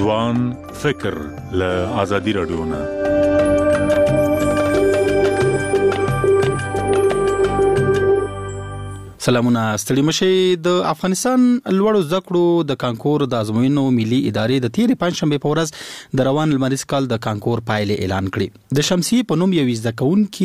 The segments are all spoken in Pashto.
ځوان فکر له آزادي رادیو نه. سلامونه ستړي مشي. د افغانستان لوړو زده کړو د کانکور د ازموینو ملي ادارې د تیر پنځشنبه په ورځ د روان لمریز کال د کانکور پایلې اعلان کړې. د شمسي په نوم یو زده کوونکي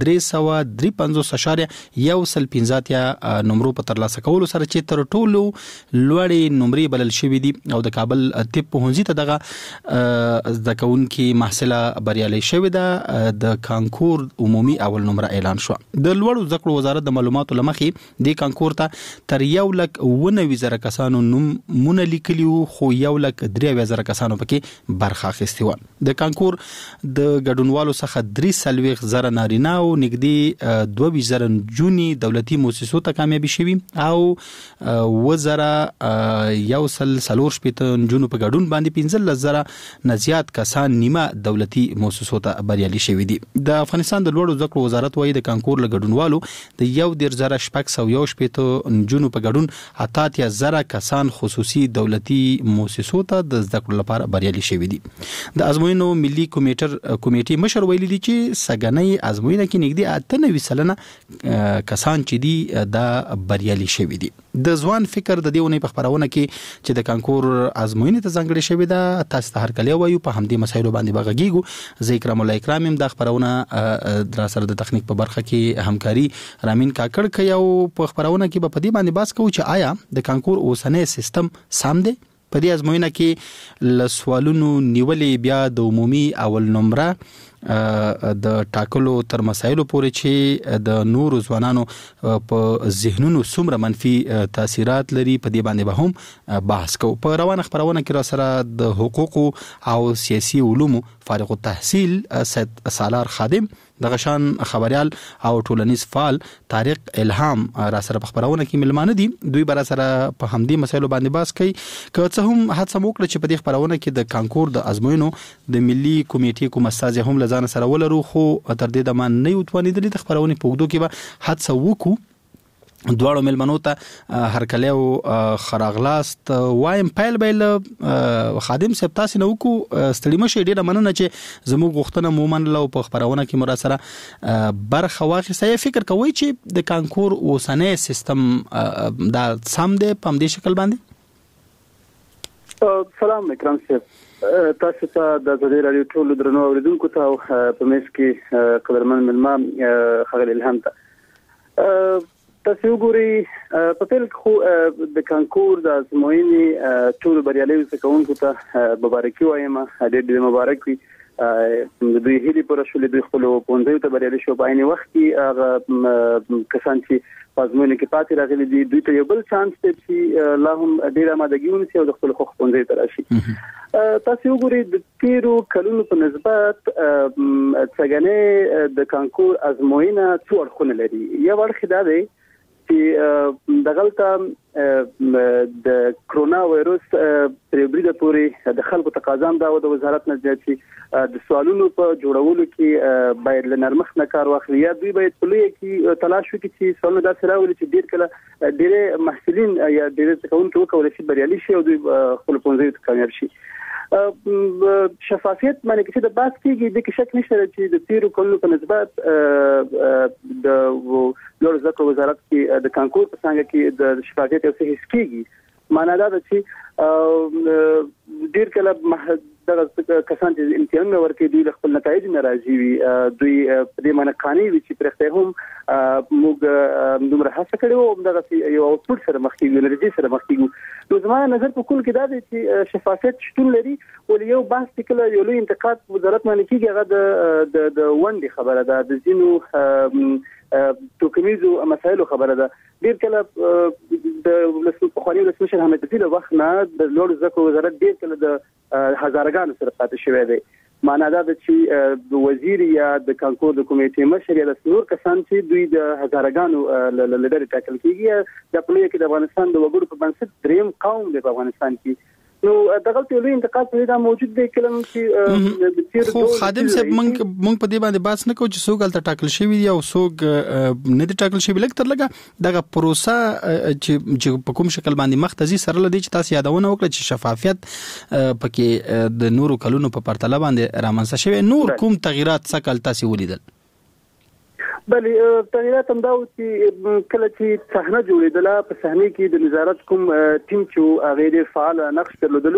353 نمبر په ترلاسه کولو سره چې تر ټولو لوړې نمرې بلل شوې دي او د کابل طب پوهنځي ته دغه زده کوونکي محصله بریالي شوې ده. د کانکور عمومي اول نمبر اعلان شو. د لوړو زده کړو وزارت د معلوماتو لمخې د کانکور ته تر 1,19,000 کسانو نومونه لیکلي وو، خو 1,03,000 کسانو پکې برخه اخیستې و. د کانکور د ګډونوالو څخه 3,000 نارینه او نږدې 22,000 نجونې دولتي مؤسسو ته کامیابي شوي او 1,140 نجونو په ګډون باندې 15,000 نه زیات کسان نیمه دولتي مؤسسو ته بریالي شوي دي. د افغانستان د لوړو زده کړو وزارت وايي د کانکور له ګډونوالو د 1,600 نجونو په ګډون 88,000 کسان خصوصي دولتي مؤسسو ته د زده کړو لپاره بریالي شوي دي. د ازموینو ملي کمیټې مشر ویلي دي چې سګنۍ ازموینه کې نږدې 98% کسان چې دي دا بریالي شوي دي. د ځوان فکر د دیونه په خبرونه کې چې د کانکور ازموینې ته ځانګړي شوی ده، تاسو ته هر کله وایو په همدې مسایلو باندې بغږیږو. زه اکرام الله اکرام د خبرونه در سره د تخنیک په برخه کې همکاري رامین کاکړ کوي او په خبرونه کې په دې باندې بحث کوو چې آیا د کانکور اوسنۍ سیستم سم دی. په دې ازموینه کې ل سوالونو نیولې بیا د عمومي اول نمبر د ټاکلو تر مسایلو پورې چې د نورو ځوانانو په ذهنونو څومره منفي تاثیرات لري په دې باندې به هم بحث کوو. په روانه خبرونه کې را سره د حقوقو او سیاسي علومو فارغ التحصیل سید سالار خادم، د غشان خبريال او ټولنیز فعال طارق الهام را سره په خبرونه کې ملمانه دي. دوی بر سره په همدې مسایلو باندې بحث کوي. که څه هم هڅه وکړه چې په دې خبرونه کې د کانکور د ازموینو د ملي کمیټې کوم استاد هم لزان سره ولرو، خو تر دې د مان نه یوتوانیدلې د خبرونه په وګړو کې به هڅه وکړو. دواړو ملمنو ته هر کله او خراغلاست وایم پیل بیل خادم صاحب تاسو نو کو ستړي مشه ډیره مننه چې زموږ غوښتنه مومن لو په خبرونه کې مراسره برخه واخیسته. فکر کوي چې د کانکور اوسنۍ سیستم دا سم دی په دې شکل باندې؟ سلام اکرام صاحب، تاسو ته د زړه رادیو ټول درنو اوریدونکو ته په مېس کې قدرمن ملما خغل الهام ته تاسو وګورئ. په پیل خو د کانکور د ازموینې ټول بریالي زکونکو ته مبارکي وایم. ډېر مبارک وي. د دوی هلي پر شولې د خپل پونځي ته بریالي شو. په عین وخت کې هغه کسان چې ازموینې کې پاتې راغلي دي دوی ته یو بل چانس دی چې لا هم ډېر آمادګي ونیسي او د خپل خو پونځي ته راشي. تاسو وګورئ د تیرو کلونو په نسبت څنګه د کانکور ازموینه څو اړخونه لري. یو اړخ دا دی چې دغلطه د کرونا وایروس پرېبریده پورې د خلکو تقاضا دا و د وزارت نه چې د سوالونو په جوړولو کې باید لنرمخ نه کار واخلي، یا دوی باید په لوی کې تلاش وکړي چې سوالونه داسې راولي چې ډېر کله ډېر محصلین یا ډېر څکونکي وکولای شي بریالي شي او دوی خپل پونځي ته کامیاب شي. شفافیت باندې چې د بحث کېږي د شک نشته چې د تیرو کلونو په نسبت د لوړ زده کړو وزارت کې د کانکور په څنګه کې د شفافیت او هیڅ کېږي. معنا دا ده چې ډېر کله دغه کسان چې امتحان ورکړي دوی خپل نتایج ناراضي وي، دوی په دې معنی قانوني وي چې پرخته هم موږ دومره هڅه کړې وو دغه یو اوټپوټ سره مخ کېږو، نتیجې سره مخ کېږو. نو زما نظر په کول کې دا دی چې شفافیت شتون لري. ولې یو بحث کله یو لوی انتقاد وزارت باندې کېږي هغه د وندې خبره ده، د ځینو توکمیزو مسایلو خبره ده. ډېر کله د پخواني ولسمشر حامد طفیل وخت نه د لوړ زده کړو وزارت ډېر کله د هزارګانو سره پاتې شوی دی. معنا دا ده چې وزیر یا د کانکور د کمیټې مشر یا د نور کسان چې دوی د هزارګانو لدرې ټاکل کېږي. د پلوي کې د افغانستان د وګړو په بنسټ دریم قوم دی په افغانستان کې. نو دغه ټول لوی انتقاد په دا موجود دی کلم چې د تیر خو خادم صاحب مونږ په دې باندې بحث نه کوو چې څوک هلته ټاکل شوی دی او څوک نه دی ټاکل شوی، لکه تر لږه دغه پروسه چې په کوم شکل باندې مختزي سره لدی چې تاسو یادونه وکړه چې شفافیت پکې د نورو کلونو په پرتله باندې رامنځته شوی، نور کوم تغیرات څه کال تاسو ولیدل؟ بلې تغیرات هم دا و چې کله چې صحنه جوړېدله په صحنه کې د نظارت کوم ټیم چې هغه ډېر فعال نقش درلودلو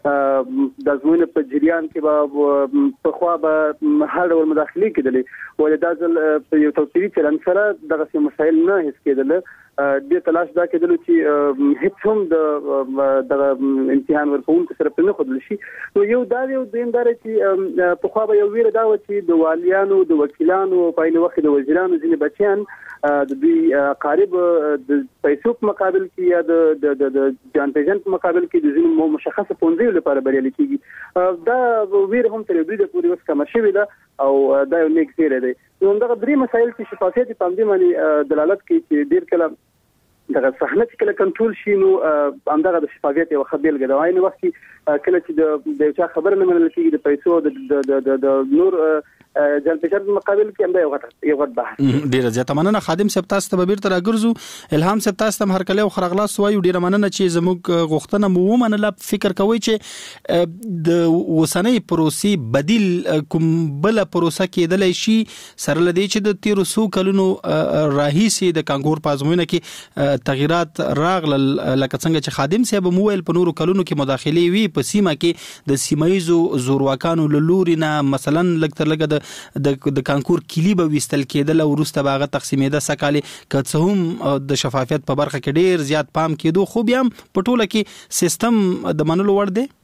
د ازموینې په جریان کې به پخوا به هر ډول مداخلې کېدلې ولې دا ځل په یو توپیري چلن سره دغه مسایل نه حس کېدل. د تلاش دا کېدل چې هیڅ هم د امتحان ورکوونکو سره په نه خدل شي. نو یو دا یو دیندار چې په خو به یو ویره دا و چې د والیانو د وکیلانو په عین وخت د وزیرانو ځینې بچیان د دوی قارب د پیسو په مقابل کې یا د جان پیژن په مقابل کې د ځینې مشخصه پونځي لپاره بریالي کیږي. دا ویره هم تر دوی د پوری وس کم شوی ده او دا یو نیک زیری دی. نو دغه درې مسایل چې شفافیت په دې باندې دلالت کوي چې ډیر کله دغه صحنه چې کله کنټرول شي نو همدغه د شفافیت یو خبرګل دی. عین وخت کله چې د چا خبر نه منل کېږي د پیسو د نور جان پیژن مقابل کې هم یو غټ بحث. ډیره زیاته مننه خادم صاحب، تاسو ته بیرته راګرځو. الهام صاحب تاسو ته هر کله خرغلاس وایو، ډیره مننه چې زموږ غوښتنه مو ومنله. فکر کوئ چې د وسنۍ پروسې بدیل کوم بل پروسه کېدلای شي سره لدی چې د 1300 کلونو راهیسي د کانګور په ازموینه کې تغیرات راغلل، لکه څنګه چې خادم صاحب مو ویل په نورو کلونو کې مداخلې وی په سیمه کې د سیمایزو زورواکانو لوري نه مثلا لکه د کانکور کلی به وستل کېدل او وروسته باغه تقسیمېده سکالي که څه هم د شفافیت په برخه کې ډیر زیات پام کېدو، خو بیا په ټوله کې سیستم د منلو وړ دی.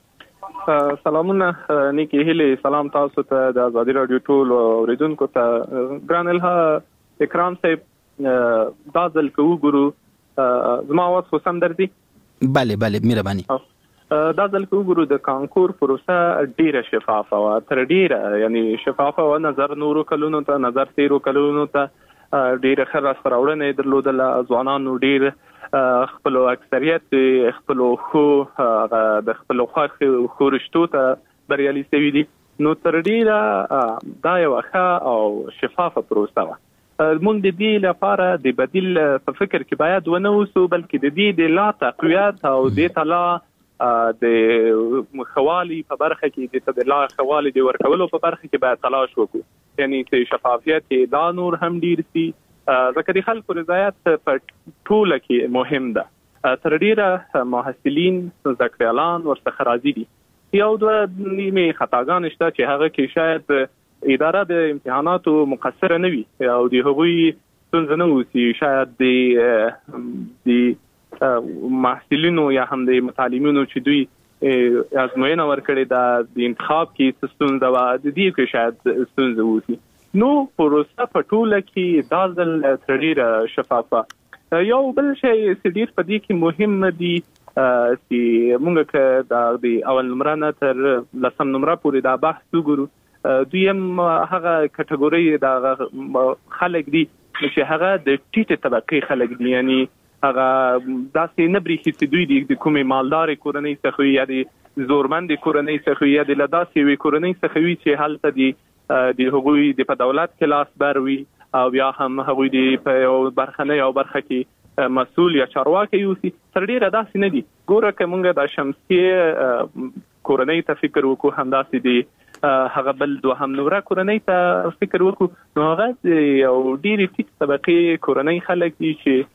سلامونه نیکی هیله، سلام تاسو ته د ازادي رادیو ټول اوریدونکو ته. ګران الها اکرام صاحب دا ځل کو ګورو زما واس وسم درځي؟ bale مهرباني. دا ځل کو ګورو د کانکور پروسه ډیره شفافه و، تر ډیره یعنی شفافه و، نظر نورو کلونو ته نظر 13 کلونو ته ډیره خره سراوړنه درلودل. ځوانانو ډیر خپل اکثریت خپل خو د خپل خو رشتو ته بریالي شوي دي. نو تر ډیره دا یو ښه او شفافه پروسه و. مونږ د دې لپاره د بدیل په فکر کې باید ونه اوسو، بلکې د دې د لا تقویت او د تلا د خوالي په برخه کې د لا خوالي د ورکولو په برخه کې باید تلاش وکړو. یعنی چې شفافیت دا نور هم ډیر سي، ځکه د خلکو رضایت په ټوله کې مهم ده. تر ډیره محصلین زکریالان ورڅخه راضي دي. یو دوه نیمه خطاګان شته چې هغه کې شاید اداره د امتحاناتو مقصره نه وي او د هغوی ستونزه نه وي، شاید د محصلینو یا هم د متعلمینو چې دوی ازموینه ورکړي د انتخاب کې ستونزه و، د دې کې شاید ستونزه وي. نو پروسه په ټوله کې دا ځل تر ډیره شفافه. یو بل شی چې ډیر په دې کې مهم دی چې موږ د اول نمبر نه تر 10 نمبر پورې دا بحث وګورو. دویم هغه کټګوري د خلک دي چې هغه د ټیټه طبقه خلک دي، یعنی هغه داسې نه بریخي چې دوی د کومې مالداري کورنۍ څخه یا د زورمند کورنۍ څخه یا د لداسې وی کورنۍ څخه وی چې هلته د هغوی د په دولت کې لاس بر وي او یا هم هغوی د په یو برخه کې مسؤل یا چارواکي یوسي. تر ډیره داسې نه دي. ګوره که موږ د شمسي کورنۍ ته فکر وکړو، همداسې دی هغه بل دوهم نمره کورنۍ ته فکر وکړو، نو هغه یو ډیرې ټیټ طبقې کورنۍ خلک دي چې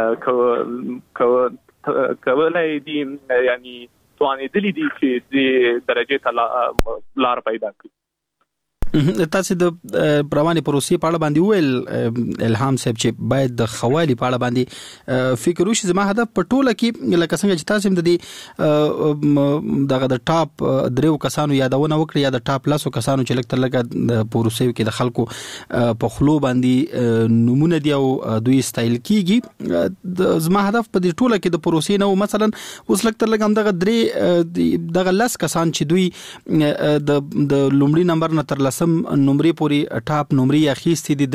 کولای دي یعنی توانېدلي دي چې د درجې ته لار پیدا کړي. تاسو د روانې پروسې په اړه باندې ویل الهام صاحب چې باید د خوالي په اړه باندې فکر وشي. زما هدف په ټوله کې لکه څنګه چې تاسو هم د ټاپ دریو کسانو یادونه وکړي یا د ټاپ لاسو کسانو چې لکه د پروسې کې د خلکو په خلو باندې نمونه دی او دوی استایل کیږي. زما هدف په دې ټوله کې د پروسې نو مثلا اوس لکه هم دغه درې دغه لاس کسان چې دوی د لومړي نمبر نه تر لسم نمرې پورې ټاپ نمرې اخیستې دي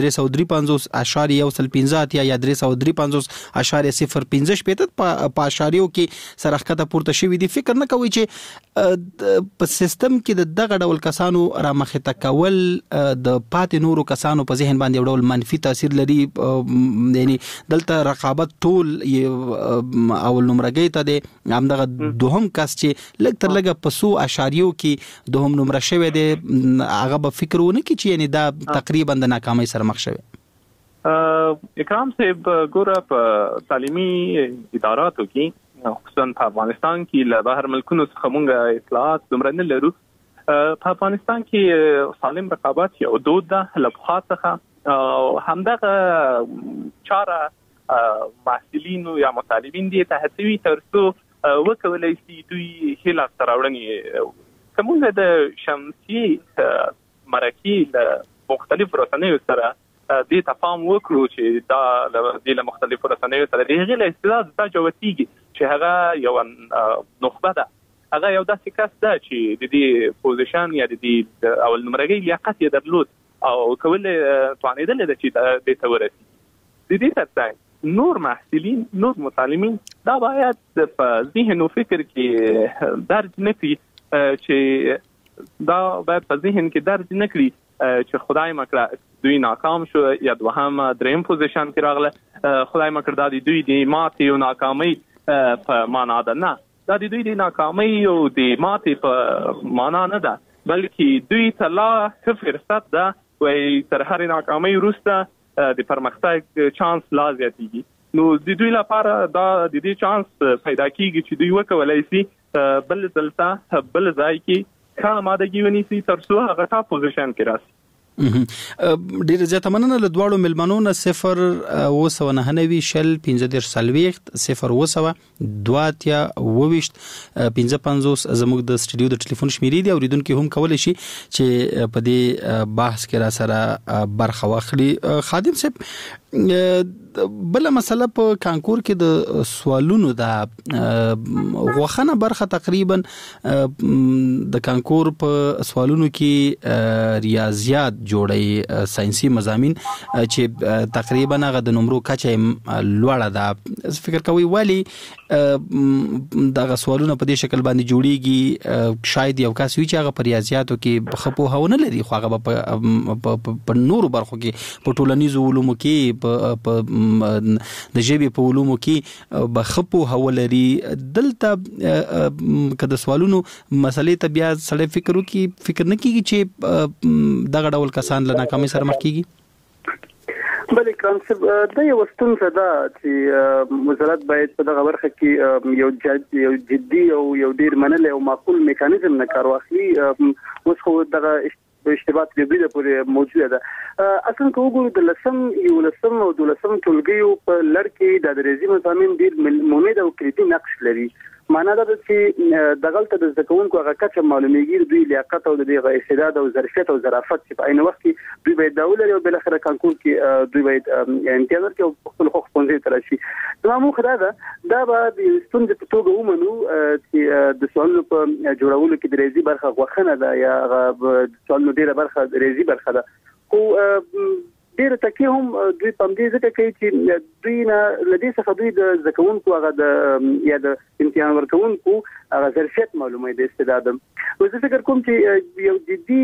353.115 یا 353.015 په اشاریو کې سرخکته پورته شوې دي. فکر نه کوي چې په سیستم کې دغه ډول کسانو را مخه تکول د پاتې نورو کسانو په ذهن باندې یو ډول منفي تاثیر لري؟ یعنی دلته رقابت ټول اول نمرګي ته دي، همدغه دوهم کس چې لږ تر لږه په 100 کې دوهم نمره شوی دی هغه به فکر ونه کړي چې یعنی دا تقریبا د ناکامۍ سره مخ شوی. اکرام صاحب ګوره په تعلیمي اداراتو کې خصوصا په افغانستان کې له بهر ملکونو څخه موږ اطلاعات دومره نه لرو. په افغانستان کې سالم رقابت یو دود ده له پخوا څخه، همدغه چاره محصلین یا مطالبین دي ته هڅوي ترڅو وکولای شي دوی هیله راوړني. کومه د شمسي مرکې له مختلفو رسنیو سره دې تفاهم وکړو چې دا د مختلفو رسنیو سره د هغې له استعداد دا جوتیږي چې هغه یو نخبه ده، هغه یو داسې کس ده چې د دې پوزیشن یا د دې اول نمرګۍ لیاقت یې درلود او کولای توانېدلی ده چې دې ته ورسېږي. د دې ترڅنګ نور محصلین، نور متعلمین دا باید په ذهن او فکر کې درج نه کړي چې دا باید په ذهن کې درج نه کړي چې خدای مکړه دوی ناکام شو یا دوهم دریم پوزیشن کې راغله، خدای مکړه دا دوی د ماتې او ناکامۍ په معنا ده. نه، دا دوی د ناکامۍ او د ماتې په معنا نه ده، بلکې دوی ته لا ښه فرصت ده وای تر هرې ناکامۍ وروسته د پرمختګ چانس لا زیاتېږي. نو د دوی لپاره دا د دې چانس پیدا کیږي چې دوی وکولای شي بل ځلته بل ځای کې ښه آمادګي ونیسي ترڅو هغه ټاپ پوزیشن کې راشي. ډیر زیاته مننه له دواړو ملمنو نه 0.990 شل 15 سلويخت 0.2 55 زموږ د سټډیو د ټلیفون شمیرې دی، اوریدونکو هم کولای شي چې په دې بحث کې را سره برخه واخلي. خادم صاحب، بل مسله په کانکور کې د سوالونو د غوښنه برخه تقریبا د کانکور په سوالونو کې ریاضیات جوړي ساينسي مضامین چې تقریبا هغه د نمرو کچه لوړه ده. فکر کوي ولی دغه سوالونه په دې شکل باندې جوړيږي؟ شاید یو کس وي چې هغه په ریاضیاتو کې خپو هونه لري، خو هغه په نورو برخو کې په ټولنیزو علومو کې په د ژبې په علومو کې بخپو حوالري. دلته کله سوالونو مسلې ته بیا سړی فکر نه کیږي چې دغه ډول کسان له ناکامۍ سره مخ کیږي. بلې کانسپټ دا یو ستونزه ده چې وزارت باید په دغه برخه کې یو جدي او یو ډیر منلې او معقول میکانیزم نه کار واخلي. اوس خو دغه اشتباهات لري پورې موجوده ده. اصلا که وګورو د لسم او دولسم ټولګیو په لړ کې د ریاضي مضامین ډیر مهمه او کلیدي نقش لري. معنا دا چې دغلته د ذکرونکو هغه کچه معلومیږي دوی لیاقت او د استعداد او ظرفیت او ظرافت چې په عین وخت کې دوی باید دا ولري او بل اخر کانکور کې دوی باید امتیاز ورکړي او خپل حقوق پنځه تر شي. زموږ خدای دا به د ستونزې په توګه ومنو چې د سوالونو په جوړولو کې د ریاضي برخه غوښنه ده یا سوالونو ډیره برخه د ریاضي برخه ده، خو ډیر تکي هم دوی پم دې ځکه کوي چې دوی نه لدې څخه دوی د ذکرونکو هغه د یا د امتحان ورکونکو هغه ظرفیت معلومه د استعداد. زه فکر کوم چې یو جدي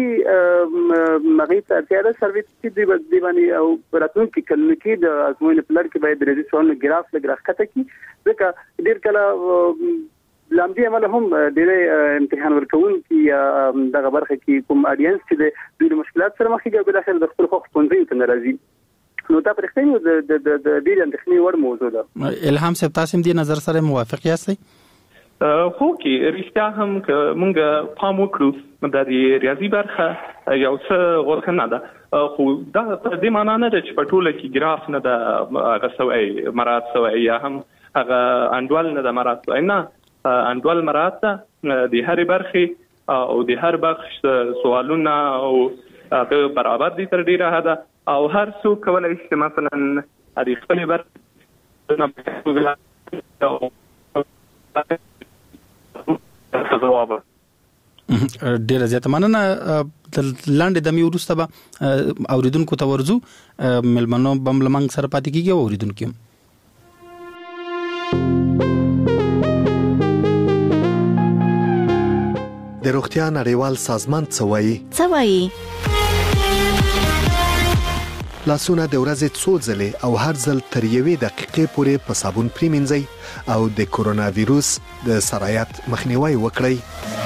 مغیت ارتیاده سرویس چې دی باندې او راتلونکي کلونو کې د ازموینې په لړ کې باید د ریاضي سوالونو ګراف لګراخته کی، ځکه ډیر کله لامدي عمل هم ډېر امتحان ورکوونکي یا دغه برخه کې کوم اډینس چې د دوی مشکلات سره مخ کېږي بل اخر د خپل حقوق پنځه ته ناراضي. نو دا پرختنی د ډېر اندېښنې وړ موضوع ده. الهام صاحب، تاسو هم دې نظر سره موافق یاستئ؟ خو کې رښتیا هم موږ پام وکړو د ریاضي برخه یو څه غوښنه ده، خو دا په دې معنا نه ده چې په ټوله کې ګراف نه ده هغه سوی مراد سوی یا هم هغه انډول نه ده مراد سوی. نه، انډول مراد ده د هرې برخې او د هر بخش سوالونه او برابر دي تر ډیره حده او هر څوک کولای شي مثلا د خپلې برخې ډیره زیاته مننه. لاندې د می وروسته به اوریدونکو ته ورزو ملمنو بملمنګ سره پاتې کیږي اوریدونکو. د روغتیا نړیوال سازمان څه وایي؟ لاسونه د ورځې څو ځلې او هر ځل تر 1 دقیقې پورې په صابون پریمنځئ او د کورونا وایروس د سرایت مخنیوي وکړئ.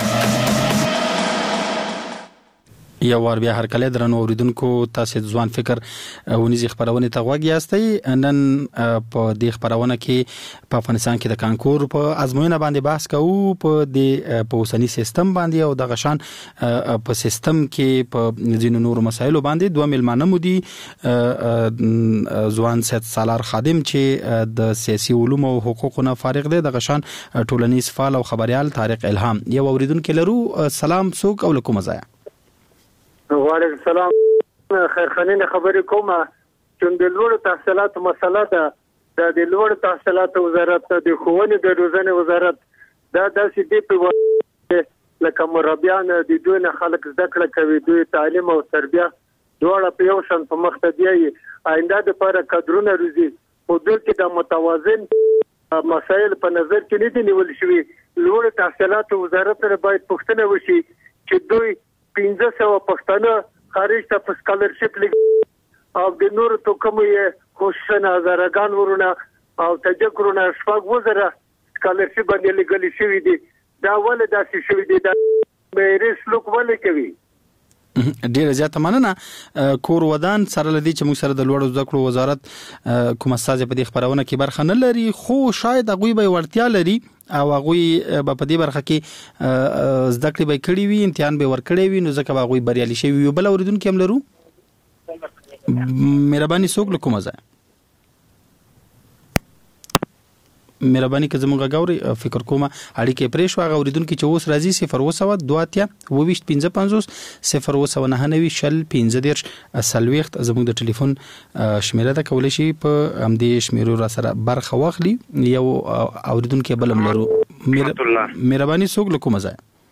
یو ور بیا هر کله درنو اوریدونکو تاسو ځوان فکر ونیزي خبرونه ته غوږی یاستئ. نن په دې خبرونه کې په افغانستان کې د کانکور په ازموینه باندې بحث کوو په د اوسنی سیستم باندې او د غشان په سیستم کې په ځینو نور مسایلو باندې. دوه ملمانه مو دي ځوان سید سالار خادم چې د سیاسي علوم او حقوقو نه فارغ دی، د غشان ټولنیز فعال او خبريال طارق الهام. یو اوریدونکو لرو. سلام څوک او لکم ځای؟ وعلیکم السلام. خیرخانین خبرې کومه چې د لوړو تحصیلاتو مسله ده. د لوړو تحصیلاتو وزارت د ښوونې د روزنې وزارت دا داسې دی په لکه مربیان د دوی نه خلک زده کړه کوي، دوی تعلیم او تربیه دواړه په یو شان په مخ ته دی. آینده لپاره کادرونه روزي او دلته د متوازن مسایل په نظر کې نه دي نیول شوی. لوړو تحصیلاتو وزارت سره باید پوښتنه وشي چې دوی 1500 پښتانه خارج ته په سکالرشپ لګي او د نور توکم یې خوشنه هزارګان ورونه او تجکرونه شپږ وزره سکالرشپ باندې لګل شوی دي. دا ولې داسې شوی دي؟ دا مېریس لوک ولې کوي؟ ډیره زیاته مننه. کور ودان سره لدی چې موږ سره د لوړو زده کړو وزارت کوم استاد په دې خبرونه کې برخه نه لري، خو شاید هغه به ورتیا لري او هغه په دې برخه کې زده کړې به کړی وي، امتحان به ورکړی وي، نو ځکه هغه بریالي شي. یو بل اوریدونکو هم لرو. مهرباني څوک له کومه ځای؟ مهرباني که زموږ غاوري فکر کوم اړیکې پرې شو. هغه اوریدونکو چې اوس راځي 02225 025 زموږ د ټلیفون شمیره ده، کولای شي په همدې شمیرو را سره برخه واخلي. یو اوریدونکو بلم لرو. مهرباني څوک له کومه ځای؟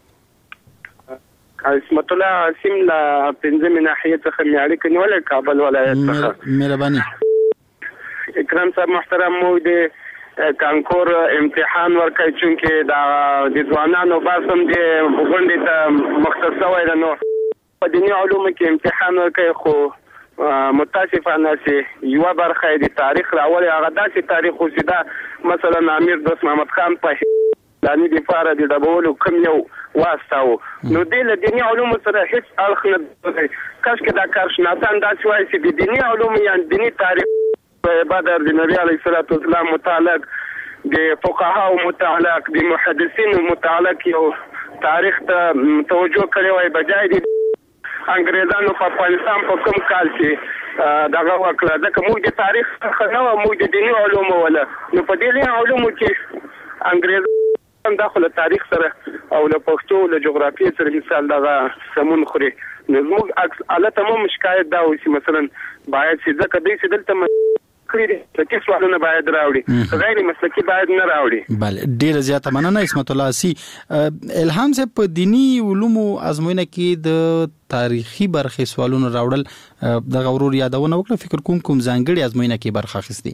اسمت الله عاصم لا پنځمه ناحیه څخه میاړي کنيول کابل ولایت څخه. مهرباني. اکرام صاحب محترم، مو د کانکور امتحان ورکړی چې دا د ځوانانو باسم د غونډې ته مختص وای نو په دیني علومو کې امتحان ورکړي، خو متاسفانه چې یو برخه د تاریخ راول هغه داسې تاریخ وسیدا مثلا امیر دوست محمد خان په دانی د فاره د ډبولو کوم یو واسطاو نو د دیني علومو سره هیڅ اړخ نه لري. کاش کې دا کار شناسان داسې وایي چې د دیني علومو یا دینی تاریخ بدر د نبی علیه الصلاۃ والسلام متعلق د فقهاو متعلق د محدثینو متعلق یو تاریخ ته توجه کړی وای، بجای د انګریزانو په افغانستان په کوم کال کې دغه وکړه. ځکه موږ د تاریخ څخه نه موږ د دیني علومو ولا نو په دې علومو کې انګریزان داخله تاریخ سره او له پښتو له جغرافیې سره مثال دغه سمون خوري. نو موږ البته مو شکایت دا وسی مثلا باید چې ځکه دې چې دلته مسلکي سوالونه باید راوړي، غیر مسلکي باید نه راوړي. بله، ډیره زیاته مننه اسمت الله سی. الهام صاحب په دینی علومو ازموینه کې د تاریخي برخې سوالونه راوړل د غورور یادونه وکړه. فکر کوم ځانګړي ازموینه کې برخه اخیستي؟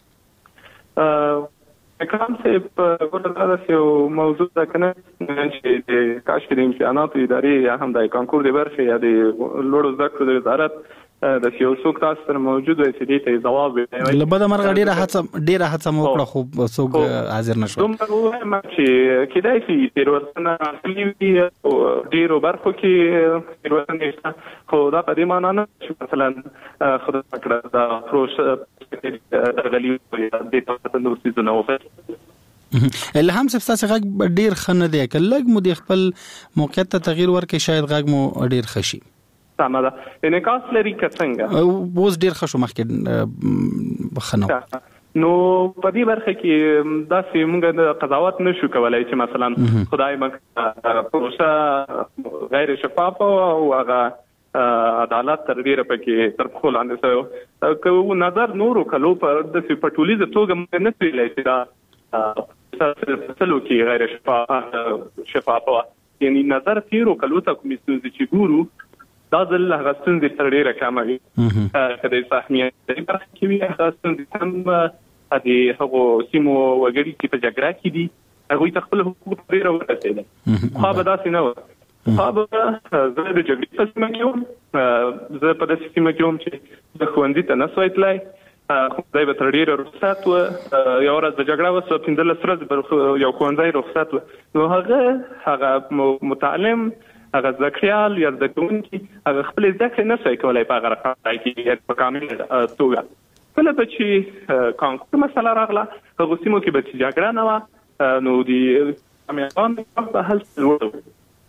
اکرام صاحب ګورل یو موضوع ده کنه چې د کاشف د امتحاناتو ادارې یا هم د کانکور د برخې یا د لوړو زده کړو د وزارت د یو څوک تاسو سره موجود وي چې دې ته جواب وایي. لبده مرغ ډیره هڅه مو وکړه خو څوک حاضر نشو. دومره وایم چې کېدای شي تیروتنه اصلي ډیرو برخو کې تیروتنه نشته، خو دا په دې معنی نه چې مثلا خدای پاک دا پروسه غلي د تاسو نو سيزونه وفات. الهام صاحب تاسو غږ ډیر خنه دی، کله مو د خپل موقعیت ته تغییر ورکړي شاید غږ مو ډیر خشي. سمه ده. انعکاس لري که څنګه؟ اوس ډیر خشو مخکې خنو. نو په دې برخه کې داسې موږ د قضاوت نشو کولای چې مثلا خدای مګ پروسه غیر شفافه او هغه عدالت تر ډیره پکې تر خپل اندې سو کو نظر نورو کلو پر د پټولیز توګه نه پیلای چې دا سلو کې غیر شفافه یعنی نظر تیرو کلو ته کومې ستونزې چې ګورو دا ځل هغه ستونزې تر ډېره کمه وي که د سهمیت برخه کې وي هغه ستونزې هم د هغو سیمو وګړي چې په جګړه کې دي هغوی ته خپل حقوق ډېره ورسېده خوا به داسې نه وه خوا به زه د جګړې په سیمه کې وم زه په داسې سیمه کې وم چې زه ښوونځي ته نه سوی تللی ښوونځی به تر ډېره رخصت وه یوه ورځ د جګړه وسوه 15 ورځې به یو ښوونځی رخصت وه نو هغه متعلم هغه زده کړیال یا زده کوونکي هغه خپلې زده کړې نه سوی کولی په هغه رقم ځای کې په کامله توګه کله به چې کانکور مسله راغله هغو سیمو کې به چې جګړه نه وه نو د کامیابانو به هلته لوړ و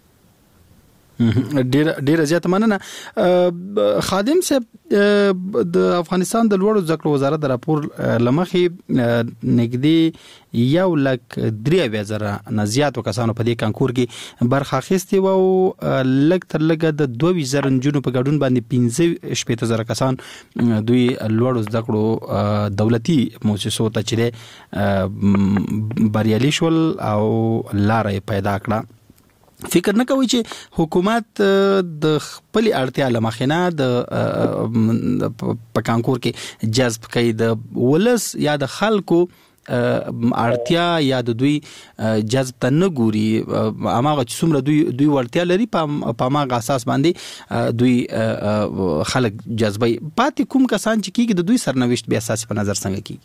ډیره زیاته مننه خادم صاحب د افغانستان د لوړو زده کړو وزارت د راپور لمخې نږدې 1,03,000 نه زیاتو کسانو په دې کانکور کې برخه اخیستې وو لږ تر لږه د 22,000 نجونو په ګډون باندې 15,000 کسان دوی لوړو زده کړو دولتي مؤسسو ته چې بریالي شول او لارې پیدا کړه فکر نه کوي چې حکومت د خپل اړتیا لمخینه د په کانکور کې جذب کوي د ولس یا د خلکو اړتیا یا د دوی جذب ته نه ګوري اماغه چې څومره دوی ورتیا لري په ماغه اساس باندې دوی خلک جذبي پاتې کوم کسان چې کیږي د دوی سرنوشت بیا اساس په نظر څنګه کیږي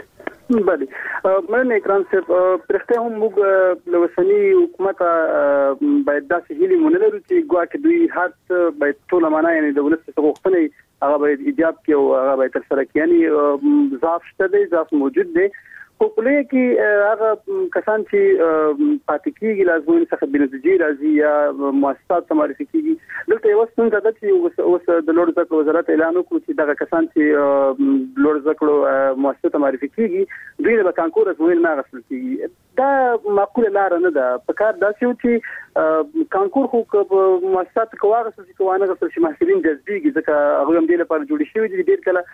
بله مننه اکرام صاحب پرخته هم موږ لوسنی حکومت باید داسې هیلې مونږ لرو چې ګواکې دوی هر باید ټول معنا یعنی د ولس څخه غوښتنې هغه باید ایجاب کې او هغه باید تر سره کې یعنی ضعف شته دی ضعف موجود دی خو کله کې هغه کسان چې پاتې کیږي لازم څخه بنتیجې راځي یا مؤسسات معرفي کیږي دلته یو څنګه د چې اوس د لوړ زده کړو وزارت اعلان وکړ چې دغه کسان چې لوړ زده کړو مؤسسات معرفي کیږي دوی د کانکور ازموینې نه غوښتل کیږي دا معقوله لار نه ده په کار داسې و چې کانکور خو مؤسسات کواره چې کوانه غوښتل چې محصلین جذبيږي ځکه هغه هم د لپاره جوړ شوی دي ډیر کله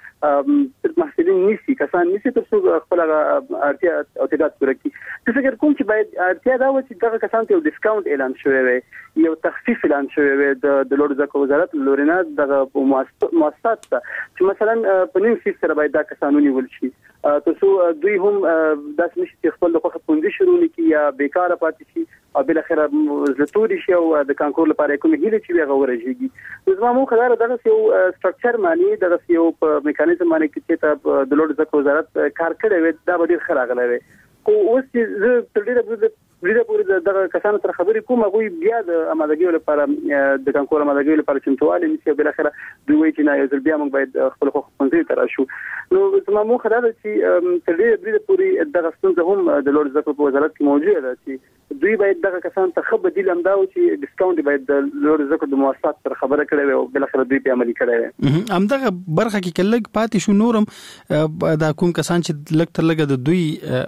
محصلین نيسي کسان نيسي تر څو خپل اړتیا او تعداد پوره کړي څه فکر کوم چې باید اړتیا دا و چې دغه کسان ته ډیسکاونټ اعلان شوی وي یو تخفیف اعلان شوی وي د لوړ زده کړو وزارت لورینه دغه مؤسسات چې مثلا په نیم فیس سره باید دا کسانونه ونیول شي تاسو دوی هم داس نشي خپل د خوخه پوندې شروع نکي یا بیکاره پاتې شي او بل اخر زتوري شي او د کانکور لپاره کوم هیله چې هغه ورجیږي زما مو خبره دغه یو سټرکچر معنی دغه یو میکانیزم معنی چې ته د لوړ زده کړو وزارت کار کړی وي دا به ډیر خراغله وي او اوس چې تر ډیره پورې دغه کسانو سره خبرې کوم هغه بیا د آمادګۍ لپاره د کانکور آمادګۍ لپاره چمتووالی نشي بل اخر دوی وایي چې نه یو ځل بیا موږ باید خپل خو پنځه تر شو نو زما مو خدای چې تر ډیره پورې دغه ستونزه هم د لوړ زده کړو وزارت کې موجوده ده چې دوی باید دغه کسان ته خبر دي لمدا او چې ډیسکاونټ باید د لوړ زده کړو د مؤسسات سره خبره کړي او بل اخر دوی په عملي کړي همدغه برخه کې کلګ پاتې شو نورم دا کوم کسان چې لګ تر لګ د دوی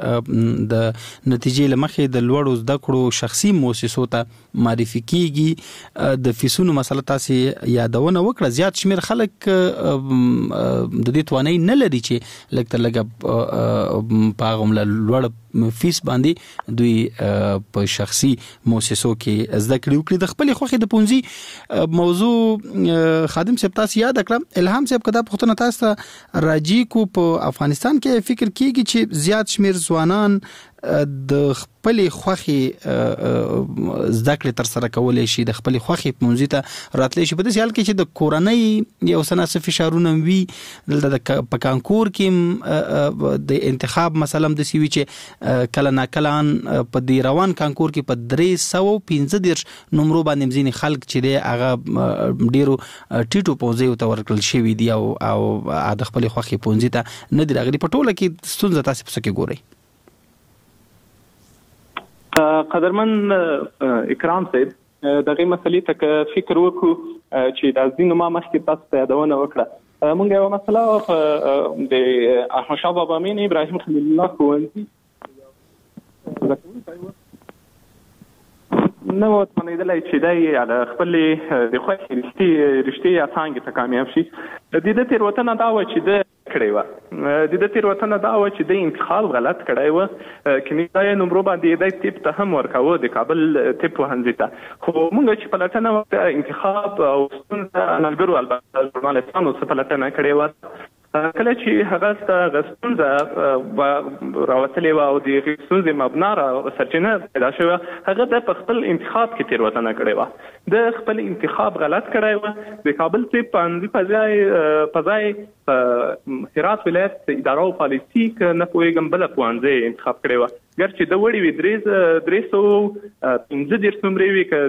د نتیجې لمخې د لوړ زده کړو شخصي مؤسسو ته معرفي کیږي د فیسونو مسله تاسو یادونه وکړه زیات شمیر خلک د دې توانای نه لري چې لګ تر لګ په هغه لوړ فیس باندې دوی په شخصي مؤسسو کې زده کړې وکړي د خپل خوخي د پونځي موضوع خادم صاحب تاسو یاد کړم الهام صاحب کدا پختنه تاسو راځي کو په افغانستان کې فکر کیږي چې زیات شمیر ځوانان د خپل خوخي زده کړې تر سره کولای شي د خپل خوخي پونځي ته راتلی شي په دې حال کې چې د کورنۍ یو سناسه فشارونه وي د کانکور کې د انتخاب مثلا د سی وی چې کله ناکلان په دی روان کانکور کې په 315 نمبر باندې مزینی خلک چې دی هغه ډیرو ټیټو پوزي او تورکل شوی دی او د خپل خوخي پونځي ته نه دی راغلي په ټوله کې ستونزه تاسو په کې ګورئ قدرمن اکرام صاحب دغه مسلې ته فکر وکړو چې د ځینو ما مخکې تاسو ته یادونه وکړه موږ یو مسله د احمد شاه بابا امین ابراهیم خلیل الله ښوونځي نو تمنیدلای چې دای د خپل د خوښ رښتیا څنګه ته کامیاب شي د دې تیروتنه دا و چې د کړی و. د تیروتنه دا و چې د انتخاب غلط کړی و. کنيزای نمبر باندې د ټیپ ته هم ورکاوه د کابل ټیپ وهنځي ته. خو موږ چې پلټنه وکړه انتخاب او ستونزه نلګرو البته ژورنالستانو څخه پلټنه کړې و. کله چې هغه ستونزه راوتلې و او د ستونزې مبنا را سرچینه پیدا شوه هغه د خپل انتخاب کې تیروتنه کړې و. د خپل انتخاب غلط کړی و. د کابل ټیپ پانځي په ځای هرات ولایت اداره او پالیسي نه پوهېږم بله پوهنځی انتخاب کړی و. ګر چې د وړې وي 315 نمرې وي که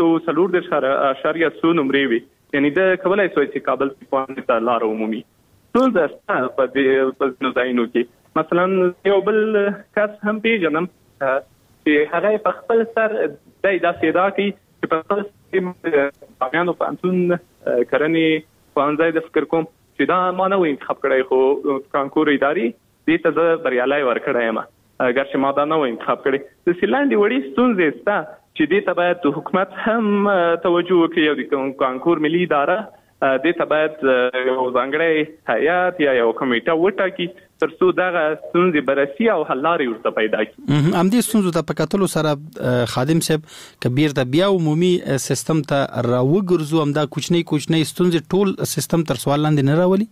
340.0 نمرې وي یعنی د کولی شوی چې کابل پوهنځي ته لاره ومومي. ستونزه شته په ځینو ځایونو کې. مثلا یو بل کس هم پېژنم چې هغه په خپل سر دی داسې ادعا کوي چې په خپل باغیانو پوهنتون کرنې پوهنځی د فکر کوم چې دا ما نه و انتخاب کړی خو کانکور ادارې دې ته زه بریالی ورکړی یم اگر چې ما دا نه و انتخاب کړی. داسې لاندې وړې ستونزې شته چې دې ته باید حکومت هم توجه وکړي او د کانکور ملي اداره دې ته باید یو ځانګړی هیات یا یو کمیټه وټاکي تر څو دغه ستونزې بررسي او حل لارې ورته پیدا کړي. همدې ستونزو ته په کتلو سره خادم صاحب که بیرته بیا عمومي سیستم ته راوګرځو همدا کوچنۍ ستونزې ټول سیستم تر سوال لاندې نه راولي؟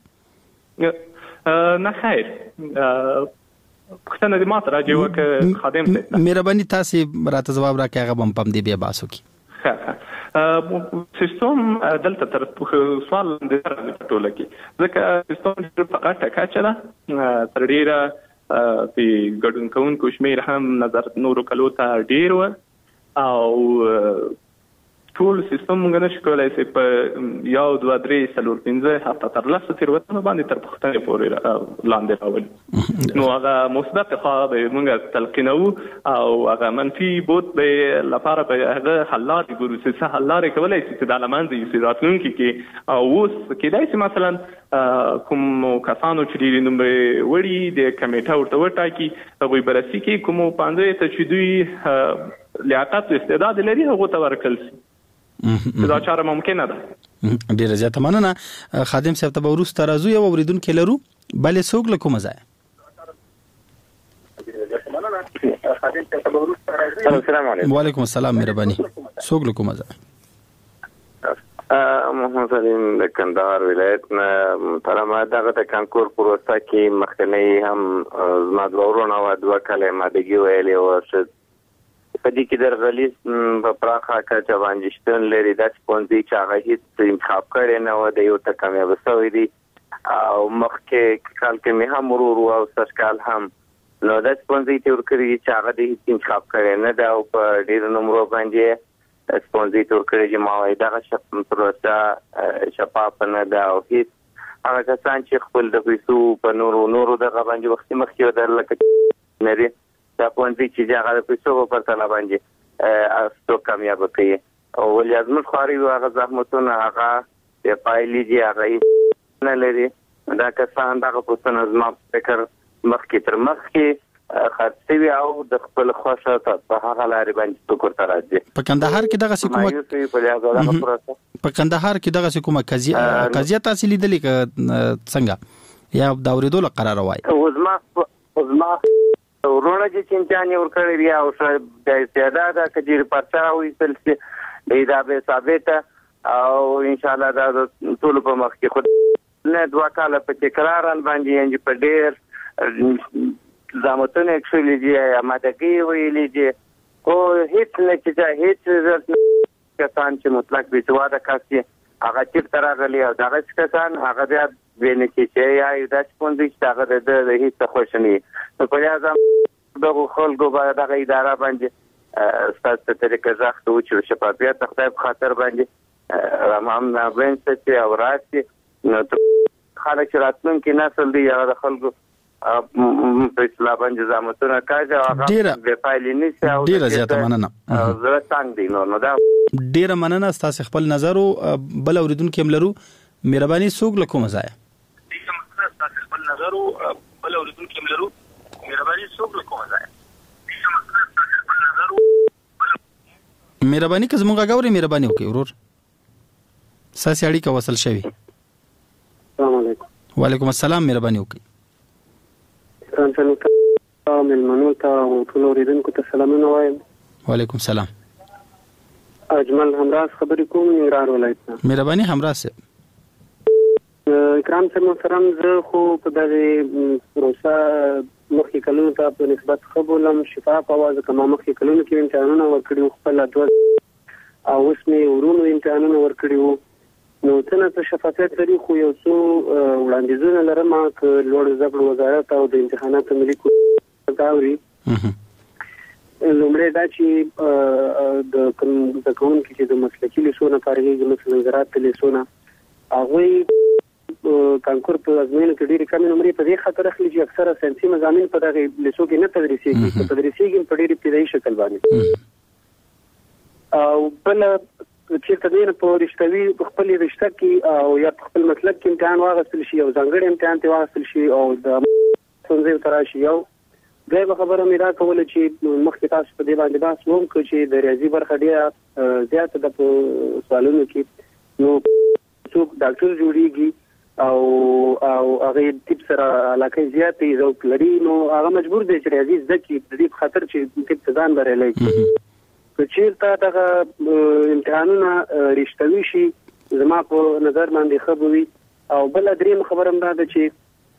نه خیر پوښتنه دې ماته راجع وکړه خادم صاحب. مهرباني تاسې راته ځواب راکړئ هغه به هم په همدې بیا بحث وکړي. سیستم دلته تر سوال لاندې راځي په ټوله کې ځکه سیستم په غټه کچه ده تر ډېره په ګډون کوونکو شمېر هم نظر نورو کلو ته ډېر و او ټول سیستم موږ نشو کولی چې په 1 2 3 4 5 هفته تر لسو تېروتنو باندې تر پوښتنې پورې لاندې راولي. نو هغه مثبت خوا به موږ تلقینوو او هغه منفي بود به لپاره به هغه حل لارې ګورو چې څه حل لارې کولی شي چې دا له منځه یوسي راتلونکي کې. او اوس کېدای شي مثلا کومو کسانو چې ډېرې نمرې وړي د کمیټه ورته وټاکي هغوی بررسي کوي کومو پوهنځیو ته چې دوی لیاقت او استعداد لري هغو ته ورکړل شي. دا چاره ممکنه ده. ډیره زیاته مننه. خادم صاحب ته به وروسته راځو. یو اورېدونکی لرو بلې څوک له کومه ځایه؟ السلام علیکم. وعلیکم السلام. مهرباني څوک له کومه ځایه؟ محمد سلیم د کندهار ولایت نه. ترمه دغه د کانکور پروسه کې مخکنی هم زما دوه ورونه وه 2 کاله مادګي ویلې وه په دې کې د غلیظ په پراخه کچه باندې شتون لري. داسې ښوونځي چې هغه هېڅ انتخاب کړی نه و د یو ته کامیابه شوی دی او مخکې کال کې مې هم ورور و او سږ کال هم نو داسې ښوونځي ته ورکړي چې هغه د هېڅ انتخاب کړی نه ده او په ډېرو نمرو باندې ښوونځي ته ورکړي چې ما وایي دغه پروسه شفافه نه ده او هېڅ هغه کسان چې خپل د پیسو په نورو دغه باندې مخکې ودرلکه لري دا ښوونځي چې هغه د پیسو په پرتله باندې څوک کامیابه کوي او ولې ازموږ خواري هغه زحمتونه هغه د پایلې دي هغه نه لري. دا کسان دغه پوښتنه زما فکر مخکې تر مخکې خرڅ شوي او د خپل خوښه په هغه لارې باندې څوک ورته راځي. په کندهار کې دغه کومه قضیه تاسې لیدلې که څنګه یا د اورېدو له قراره وایي؟ زما ورونه چې امتحان یې ورکړی دی او د استعداد که چېرې پرچه راوایستل شي دا به ثابته او انشاءالله دا د ټولو په مخ کې خو نه 2 کاله په تکرارن باندې یعنې په ډېر زحمتونه یې کښلي دي امادګۍ یې ویلي دي خو هېڅ نتیجه هېڅ رزلټ کسان چې مطلق بېسواده کس دي هغه چېرته راغلي او دغسې کسان هغه بیا بې نتیجې یا یو داسې ښوونځي چې هغه د هېڅ څه خوښ نه وي. نو په لحاظه دغو خلکو به دغه اداره باندې ستاسو په طریقه غږ ته وچو شفافیت د خدای په خاطر باندې هم نابینسته شي او راشي نو خلک چې راتلونکي نسل دی هغه د خلکو په اصلاح باندې زحمتونه کوي او هغه بې پایلې نیسي او ډېره زیاته مننه. زړه تنګ دی نو دا ډېره مننه. ستاسو خپل نظر او بل اورېدونکي هم لرو. مهرباني څوک له کومه ځایه؟ مهرباني که زموږ غږ اورئ مهرباني وکړئ ورور. ستاسې اړیکه وصل شوې. السلام علیکم. وعلیکم السلام، مهرباني وکړئ. ملمنو ته او ټول اوریدونکو ته سلامونه وایم. وعلیکم السلام. اجمل همراز خبرې کوم ننګرهار ولایت نه. مهرباني همراز صاحب. اکرام صاحب محترم، زه خو په دغه پروسه مخکې کلونو ته په نسبت ښه بولم، شفاف اواز کما مخکې کلونو کې امتحانونه ورکړي وو، خپل او اوس مې ورونو امتحانونه ورکړي وو. نو څنګه شفافیت لري، خو یو څو وړاندیزونه لرم چې لوړ زده کړو وزارت او د امتحاناتو ملي کوري. لومړی دا چې د کوونکو چې د مسلکي لیسونه فارغېږي، مثلا زراعت لیسونه، هغوی کانکور په ازموینو کې ډېرې کمې نمرې په دې خاطر اخلي چې اکثره ساینسي مضامین په دغه لیسو کې نه تدریسېږي، په تدریسېږي په ډېرې ابتدایي شکل باندې. او بل چې تدین په رښتوي خپل رشته کې او یا خپل مسلک کې امتحان واغستل شي او ځانګړی امتحان ته واغستل شي او د څنګه تراشي یو دغه خبره مې را کوله چې مخکې تاسو په دې باندې بحث وکړو چې د ریاضي برخه ډیره زیاته د سوالونو کې نو څوک ډاکټر جوړیږي او هغه طب سره علاقه زیاتې ذوق لري، نو هغه مجبور دی چې ریاضي زده کړي د دې خاطر چې طب ته ځان بریالی کړي. که چېرته دغه امتحانونه رښتوي شي زما په نظر باندې ښه به وي. او بله درېیمه خبره هم دا ده چې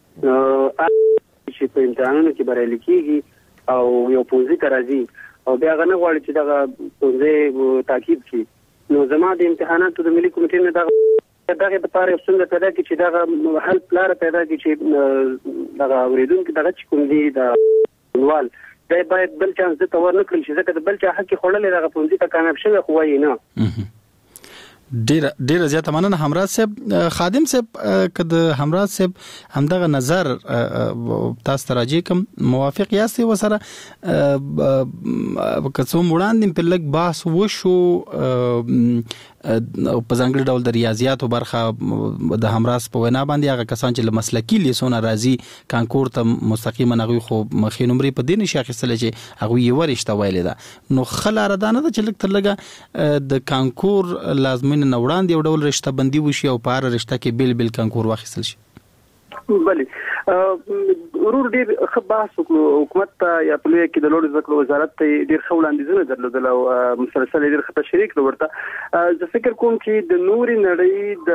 په امتحانونو کې بریالي کېږي او یو پوهنځي ته راځي او بیا هغه نه غواړي چې دغه پوهنځی تعقیب کړي، نو زما د امتحاناتو د ملي کمیټې نه دغه دپاره یو ستونزه پیدا کړي چې دغه حل لاره پیدا کړي چې دغه اورېدونکي دغه چې کوم دي د ټولوال دی باید بل چانس دته ورنه کړل شي، ځکه د بل چا حق یې خوړلی دغه پوهنځي ته کامیاب شوی خو وایي نه. ډیره زیاته مننه همراز صاحب. خادم صاحب که د همراز صاحب همدغه نظر تاسو ته راځي کوم موافق یاستئ وسره که څوم وړاندې په لږ بحث وشو په ځانګړي ډول د ریاضیاتو برخه د همراز په وینا باندې هغه کسان چې له مسلکي لیسونه راځي کانکور ته مستقیما هغوی خو مخې نمرې په دې نشي اخیستلی چې هغوی یې ورشته ویلې ده، نو ښه لاره دا نه ده چې لږ تر لږه د کانکور لازمین نه وړاندې یو ډول رشته بندي وشي او په هره رشته کې بیل بیل کانکور واخیستل شي؟ بله ورور ډیر ښه بحث وکړو، حکومت ته یا په لویه کې د لوړو زده کړو وزارت ته ډیر ښه وړاندیزونه درلودل او مسلسل ډیر ښه تشریح کړو ورته. زه فکر کوم چې د نورې نړۍ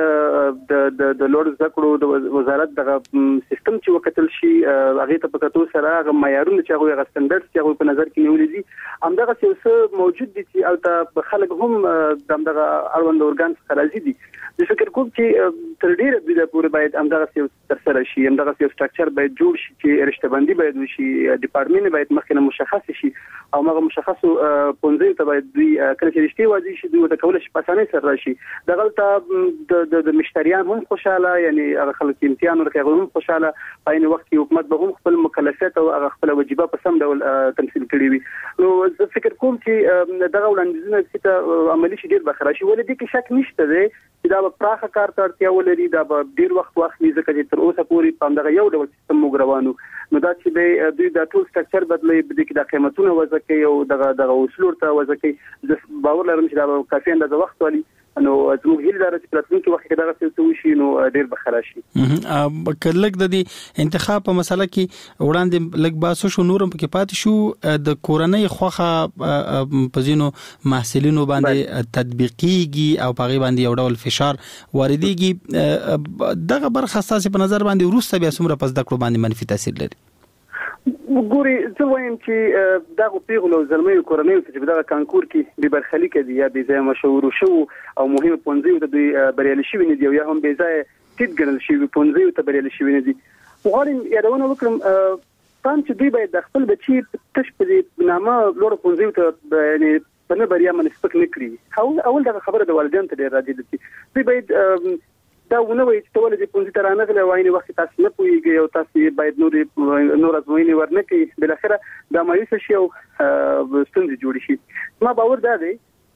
د لوړو زده کړو د وزارت دغه سیستم چې وکتل شي هغې ته په کتو سره هغه معیارونه چې هغوی هغه سټنډرډز چې هغوی په نظر کې نیولي دي همدغسې یو څه موجود دي چې هلته خلک هم د همدغه اړوند ارګان څخه راضي دي. زه فکر کوم چې تر ډیره دویده پورې باید همدغسې یو ترسره شي، همدغسې یو سټرکچر باید جوړ شي چې رشته بندي باید وشي، ډپارټمنټ باید مخکې نه مشخص شي او هغه مشخصو پوهنځیو ته باید دوی کله چې رشتې واضح شي دوی ورته کولی شي په اسانۍ سره راشي. دغلته د مشتریان هم خوشحاله، یعنې هغه خلک چې امتحان ورکوي هغوی هم خوشحاله، په عین وخت کې حکومت به هم خپل مکلفیت او هغه خپله وجیبه په سم ډول تمثیل کړي وي. نو زه فکر کوم چې دغه وړاندیزونه چې ته عملي شي ډېر به ښه راشي، ولې دې کې شک نشته دی چې دا به پراخه کار ته اړتیا ولري، دا به ډېر وخت واخلي ځکه چې تر اوسه پورې په همدغه یو ډول سیستم موږ روانو. نو دا چې دوی دا ټول سټرکچر بدلوي، په دې کې دا قیمتونه وضع کوي او دغه اصول ورته وضع کوي. زه باور لرم چې دا به کافي اندازه وخت والي، نو زموږ هیله دا ده چې په راتلونکي وخت کې دغسې څه وشي نو ډېر به ښه راشي. که لږ د دې انتخاب په مسله کې وړاندې لږ بحث وشو، نور هم پکې پاتې شو، د کورنۍ خوښه په ځینو محصلینو باندې تطبیقېږي او په هغې باندې یو ډول فشار واردېږي. دغه برخه ستاسې په نظر باندې وروسته بیا څومره په زده کړو باندې منفي تاثیر لري؟ ګوري زه وایم چې دغه پیغلو او زلمیو کورنیو ته چې په دغه کانکور کې بې برخلیکه دي یا بې ځایه مشهورو شوو او مهمو پوهنځیو ته دوی بریالي شوي نه دي او یا هم بې ځایه ټیټ ګڼل شوي پوهنځیو ته بریالي شوي نه دي. غواړم یادونه وکړم چې دوی باید د خپل بچي تش په دې نامه لوړو پوهنځیو ته یعنې په نه بریا باندې سپک نه کړي. اول دغه خبره د والدینو ته ډېر راځي ده چې دوی باید دا ونه وایي چې ته ولې دې پوهنځي ته رانغلی او عین وخت تاسو نه پوهېږئ او تاسو باید نور ازموینې ورنه کړئ، بالاخره دا مایوسه شي او ستونزې جوړې شي. زما باور دا دی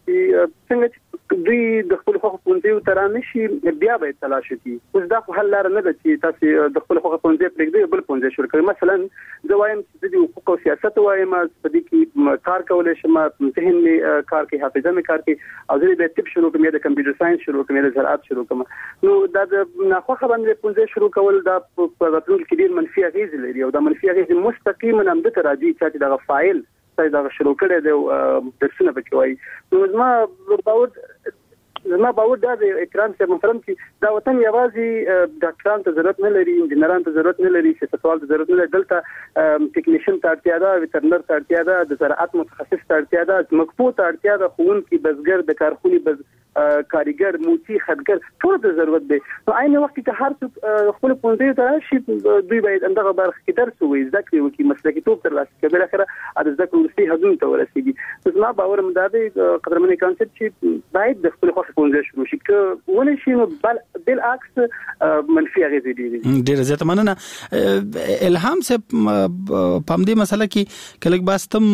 چې څنګه دوی د خپل حقوق پونځي ترانه شي بیا به تلاش وکړي. اوس دا خو حل لار نه ده چې تاسو د خپل حقوق پونځي پرېږدئ بل پونځي شروع کړئ. مثلا زه وایم چې د حقوق او سیاست وایم په دې کې کار کولای شم، ذهن می کار کوي، حافظه می کار کوي، او زه به طب شروع کوم، د کمپیوټر ساينس شروع کوم، د زراعت شروع کوم. نو دا د ناخوښه باندې پونځي شروع کول دا په راتلونکي کې ډېر منفي اغیز لري، او دا منفي اغیز مستقیما هم د راځي چې دا فایل دا شروع کړی دی درسونه پکې وایي. نو زما باور دا د اکرام صاحب محترم چې دا وطن یوازې ډاکټرانو ته ضرورت نه لري، انجینرانو ته ضرورت نه لري، سیاستوالو ته ضرورت نه لري، دلته ټیکنیشن ته اړتیا ده، ویټرنر ته اړتیا ده، د زراعت متخصص ته اړتیا ده، مکفو ته اړتیا ده، ښوونکي، بزګر، د کارخونې کاریګر، موچی، خدګر، ټول ته ضرورت دی. نو عین وخت کې هر څوک خپل پونځي ته شي، دوی باید اندغه برخه کې درس ووایي، زده کړې وکړي، مسلکي توب ترلاسه کړي، بل اخره د زده کړو وروستي حدونو ته ورسېږي. زما باور هم دا دی قدرمن کانسپټ چې باید د خپل خوښې پونځي شروع شي، که ونه شي نو بالعکس منفي اغېزې دي. ډېره زیاته مننه. الهام صاحب په همدې مسله کې کله باستم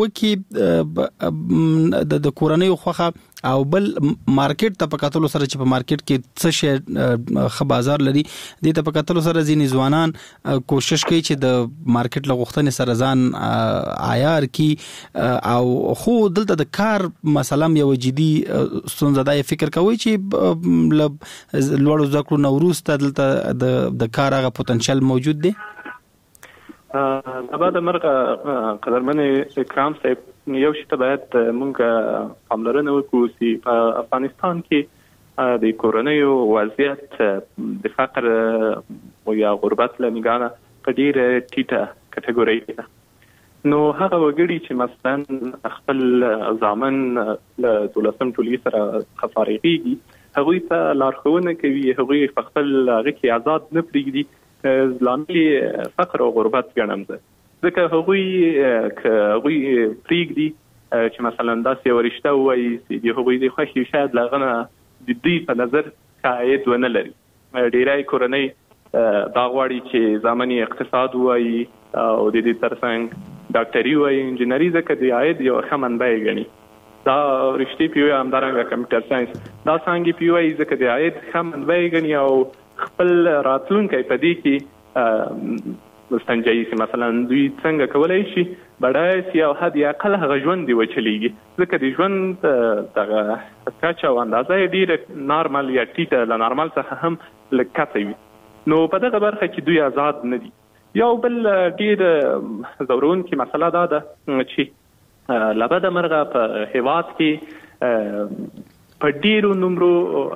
وکي د کورنۍ خوخه او بل مارکیټ ته پکاتلو سره چې په مارکیټ کې څه شي خ بازار لري، د ته پکاتلو سره ځینې ځوانان کوشش کوي چې د مارکیټ لغښتنې سره ځان عیار کی، او خو دلته د کار مثلا یو جدي ستونزه ده. فکر کوي چې لوړو زده کړو وروسته دلته د کار هغه پوتنشل موجود دی؟ بعد مرغه قدرمن اکرام صاحب یو شی ته باید مونږ پاملرنه وکړو چې په افغانستان کې د کورنیو وضعیت د فقر او یا غربت له نگاه په ډیره ټیټه کټګوري ده. نو هغه وګړي چې مثلا خپل ځامن له 12 ټولګي سره فارغيږي، هغوی ته لارښوونه کوي، هغوی خپل هغه کې آزاد نه پرېږدي، لامل فقر او غربت ګڼم زه. ځکه هغوی پرېږدي چې مثلا داسې یو رشته ووایي چې د هغوی د خوښې شاید له هغه نه د دوی په نظر عاید ونه لري. ډېری کورنۍ دا غواړي چې زامن یې اقتصاد ووایي او د دې ترڅنګ ډاکټري ووایي، انجینري، ځکه د عاید یو ښه منبع یې ګڼي. دا رشتې پې وایي، همدارنګه کمپیوټر ساینس، دا څانګې پې وایي ځکه د عاید ښه منبع یې ګڼي او خپل راتلونکی په دې کې مستنجي چې مثلا دوی څنګه کولای شي بډای سي او حد اقل هغه ژوند دی وچلیږي، ځکه د ژوند دغه کچه او اندازه ډیره نارمل یا ټیټه له نارمل څخه هم لږ کته وي. نو په دغه برخه کې دوی آزاد نه دي. یو بل ډیر ضرورونکې مسله دا ده چې له بده مرغه په هیواد کې په ډیرو نمرو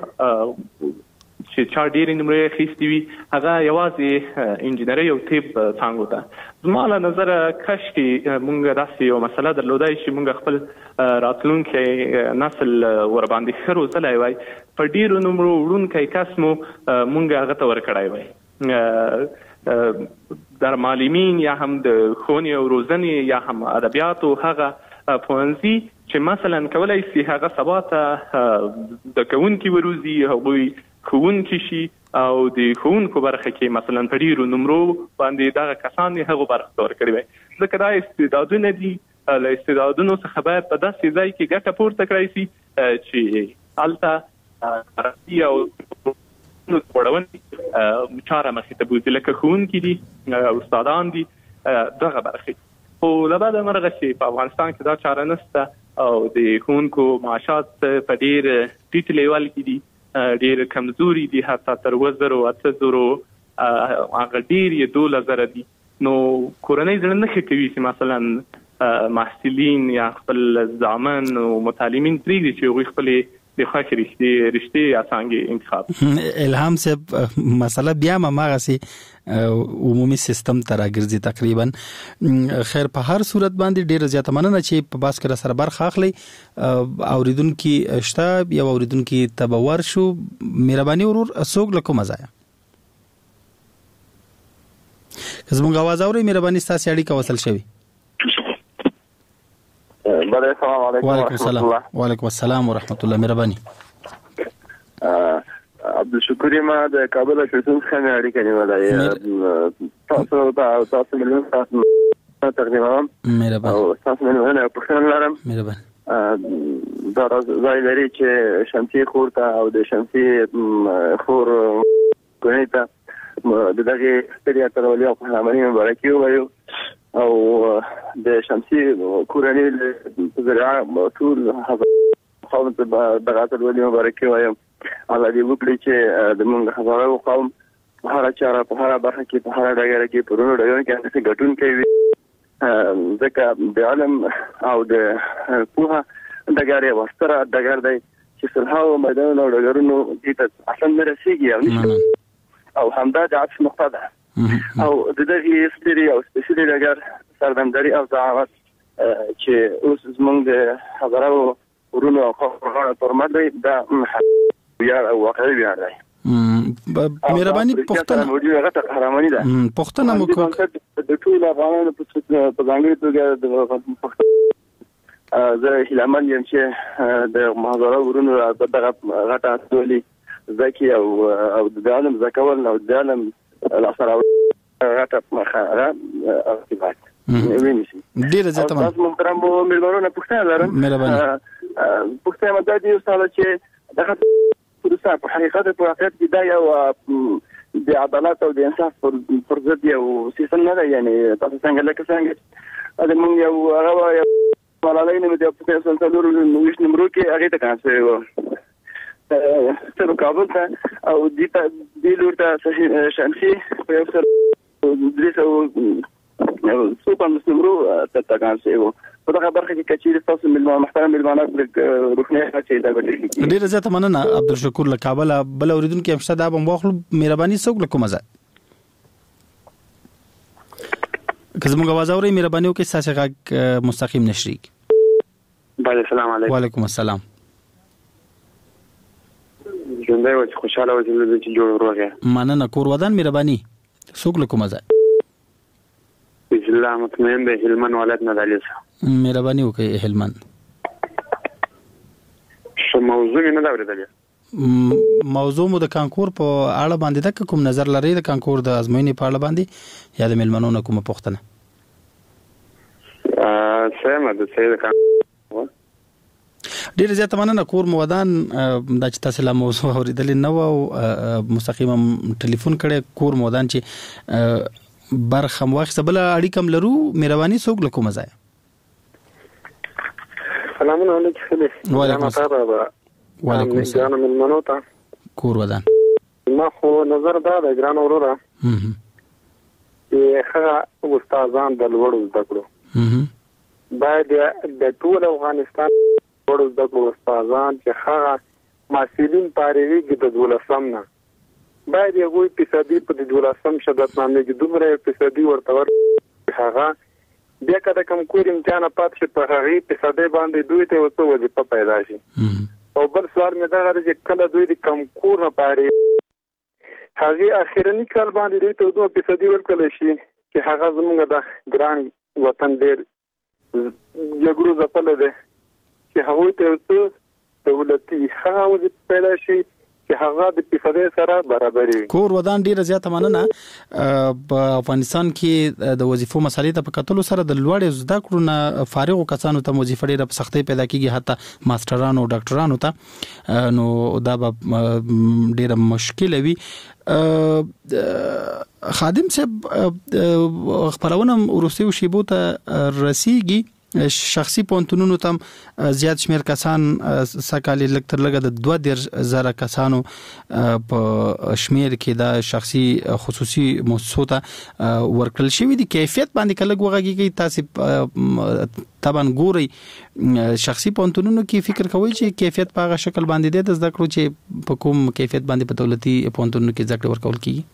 چې چا ډېرې نمرې اخیستې وي هغه یوازې انجینري او طب څانګو ته. زما له نظره کاشکې موږ داسې یو مسله درلودای چې موږ خپل راتلونکی نسل ورباندې ښه روزلی وای، په ډېرو نمرو وړونکی کس مو موږ هغه ته ورکړی وای. در معلمین یا هم د ښوونې او روزنې یا هم ادبیاتو هغه پوهنځي چې مثلا کولی سي هغه سبا ته د کوونکي وروزي، هغوی ښوونکي شي او د ښوونکو برخه کې مثلا په ډېرو نمرو باندې دغه کسان یې هغو برخه ته ورکړي وای. ځکه دا استعدادونه دي، له استعدادونو څخه باید په داسې ځای کې ګټه پورته کړی سي چې هلته عربي او وړونې چاره مخې ته بوځي، لکه ښوونکي دي، استادان دي، دغه برخې. خو له بده مرغه چې په افغانستان کې دا چاره نشته او د ښوونکو معاشات په ډېر ټیټ لیول کې دي، ډېر کمزوري دي، حتی تر 2000 هغه ډېر یې 2000 دي. نو کورنۍ زړه نه ښه کوي چې مثلا محصلین یا خپل زامن او متعلمین پرېږدي چې هغوی خپلې د خوښې رشتې یا څانګې انتخاب. الهام صاحب مسله بیا هم هماغسې عمومي سیستم ته راګرځي تقریبا. خیر په هر صورت باندې ډېره زیاته مننه چې په بحث کې راسره برخه اخلئ. اوریدونکي شته، یو اوریدونکي ته به ورشو. مهرباني ورور څوک له کومه ځایه؟ که زموږ اواز اورئ مهرباني ستاسې اړیکه وصل شوې. السلام علیکم ورحمۃ اللہ. وعلیکم السلام ورحمۃ اللہ. مهرباني. عبدالشکور ما د کابل شتون خانه اړیکه نیولای تاسو مليون تاسو تقریبا مهرباني او تاسو مليون په خن لرم. مهرباني. دا ځای لري چې شمسي خور ته او د شمسي خور کونې ته د دغه ستړیا ترولې او قهرماني مبارکي وایو او د شمسي کورنۍ په ذریعه ټول قوم ته دغه ترولې مبارکي وایو. الله دې وکړي چې د موږ هزارو قوم په هر چاره په هر برخه کې په هر ډګر کې په ورونو ډګر کې څه ګټون کوي ځکه د علم او د پوهه ډګر یې وستره ډګر دی چې سلهاو میدان او ډګرونو دې ته اصلا نه رسیږي او همدا د عطف نقطه ده او د دغه ستړي او سپیشلي ډګر سردمداري او ضعاف چې اوس زمونږ د هزارو ورونو او خبرونه پرمات دی دا بیا واقعي بیا دی. مهرباني پښتنه موجوده غټه قهرماني ده پښتنه مو کو د ټول افغانانو په ځانګړي توګه د زه هیلمن یم چې د مهاجرو ورونو دغه غټه ټولي ځکه او د عالم ځکول او د عالم الاثر غټه مخه ارتباط ویني ډیر زیاته تاسو محترم ملګرو پښتنه لرم پښتنه مده دي استاد چې دغه پروسه په حقیقت په واقعیت کې دا یو د عدالت او د انصاف پر ضد یو سیستم نه دی. یعنی تاسو څنګه لکه څنګه د موږ یو هغه ملالۍ نه د پروفیسور څلور نوښت نمبر کې هغه ته کانسه و تر کابل ته او د لورته شمسي په یو سر دریسو څو پنځه نمبر ته کانسه و په دغه برخه کې کچېر تاسو محترم ملمانات روښنه چې دا غوډي ډیر زیاته مننه عبدالشکور له کابل بل اوریدونکو همشته دا بم واخلو مهرباني څوک له کومه ځای که زموږ आवाज اوري مهرباني وکړئ تاسو غږ مستقیم نشریک. السلام علیکم. وعلیکم السلام. ژوندۍ و چې خوشاله و چې جوړ وروغه مننه کور ودان مهرباني څوک له کومه ځای الله مطمئن به هلمند ولایت نه دالیس مهرباني وکړئ هلمند شو موضوع نه دا ورته موضوع مو د کانکور په اړه باندې د کوم نظر لري د کانکور د ازموینې په اړه باندې یا د ملمنونو کومه پوښتنه سمه ده چې کانکور ډیر زیاته مننه کور مو ودان د چې تاسو له موضوع اوریدل نه او مستقیم ټلیفون کړي کور مو ودان چې برخه واخصه بل اړیکم لرو مهرباني څوک له کومه ځای. سلامونه علیکم. وعلیکم السلام. وعلیکم السلام. ملمنو ته کور ودان ما خو نظر دا د ګران اورورا چې هغه استادان د لوړو زده کړو باید د ټول افغانستان لوړو زده کړو استادان چې هغه مسؤلین پاروي کې د دولسم نه باید یو فیصدي په دولسم شدت باندې کې دومره فیصدي ورته هغه بیا کله کوم کور امتحان پات شي په هغه فیصدي باندې دوی ته وڅو وظیفه پیدا شي او بل سوال مې دا غواړي چې کله دوی د کم کور نه پاره هغه اخیرنی کال باندې دوی ته 2% ورکړل شي چې هغه زموږ د ګران وطن ډېر جګړو ځپل دي چې هغه ته دولتي هغه وظیفه پیدا شي چې هغه د پیفدې سره برابرې کور ودان ډیره زیاته مننه. په افغانستان کې د وظیفو مسالې ته په کتلو سره د لوړ زده کړو نه فارغ کسانو ته وظیفه ډیره په سختۍ پیدا کیږي حتی ماسترانو او ډاکټرانو ته نو دا به ډیره مشکل وي. خادم صاحب خبرونه ورسته شیبو ته رسیږي شخصي پونتونونو تم زیات شمیر کسان سکالي لکتر لګه د 2000 کسانو په شمیر کې دا شخصي خصوصي مؤسسو ته ورکل شوی دي. کیفیت باندې کله غوږی کی تاسو طبعا ګوري شخصي پونتونونو کې فکر کوي چې کیفیت په هغه شکل باندې د زده کړو چې په کوم کیفیت باندې په دولتي پونتونونو کې زده کړه ورکول کیږي.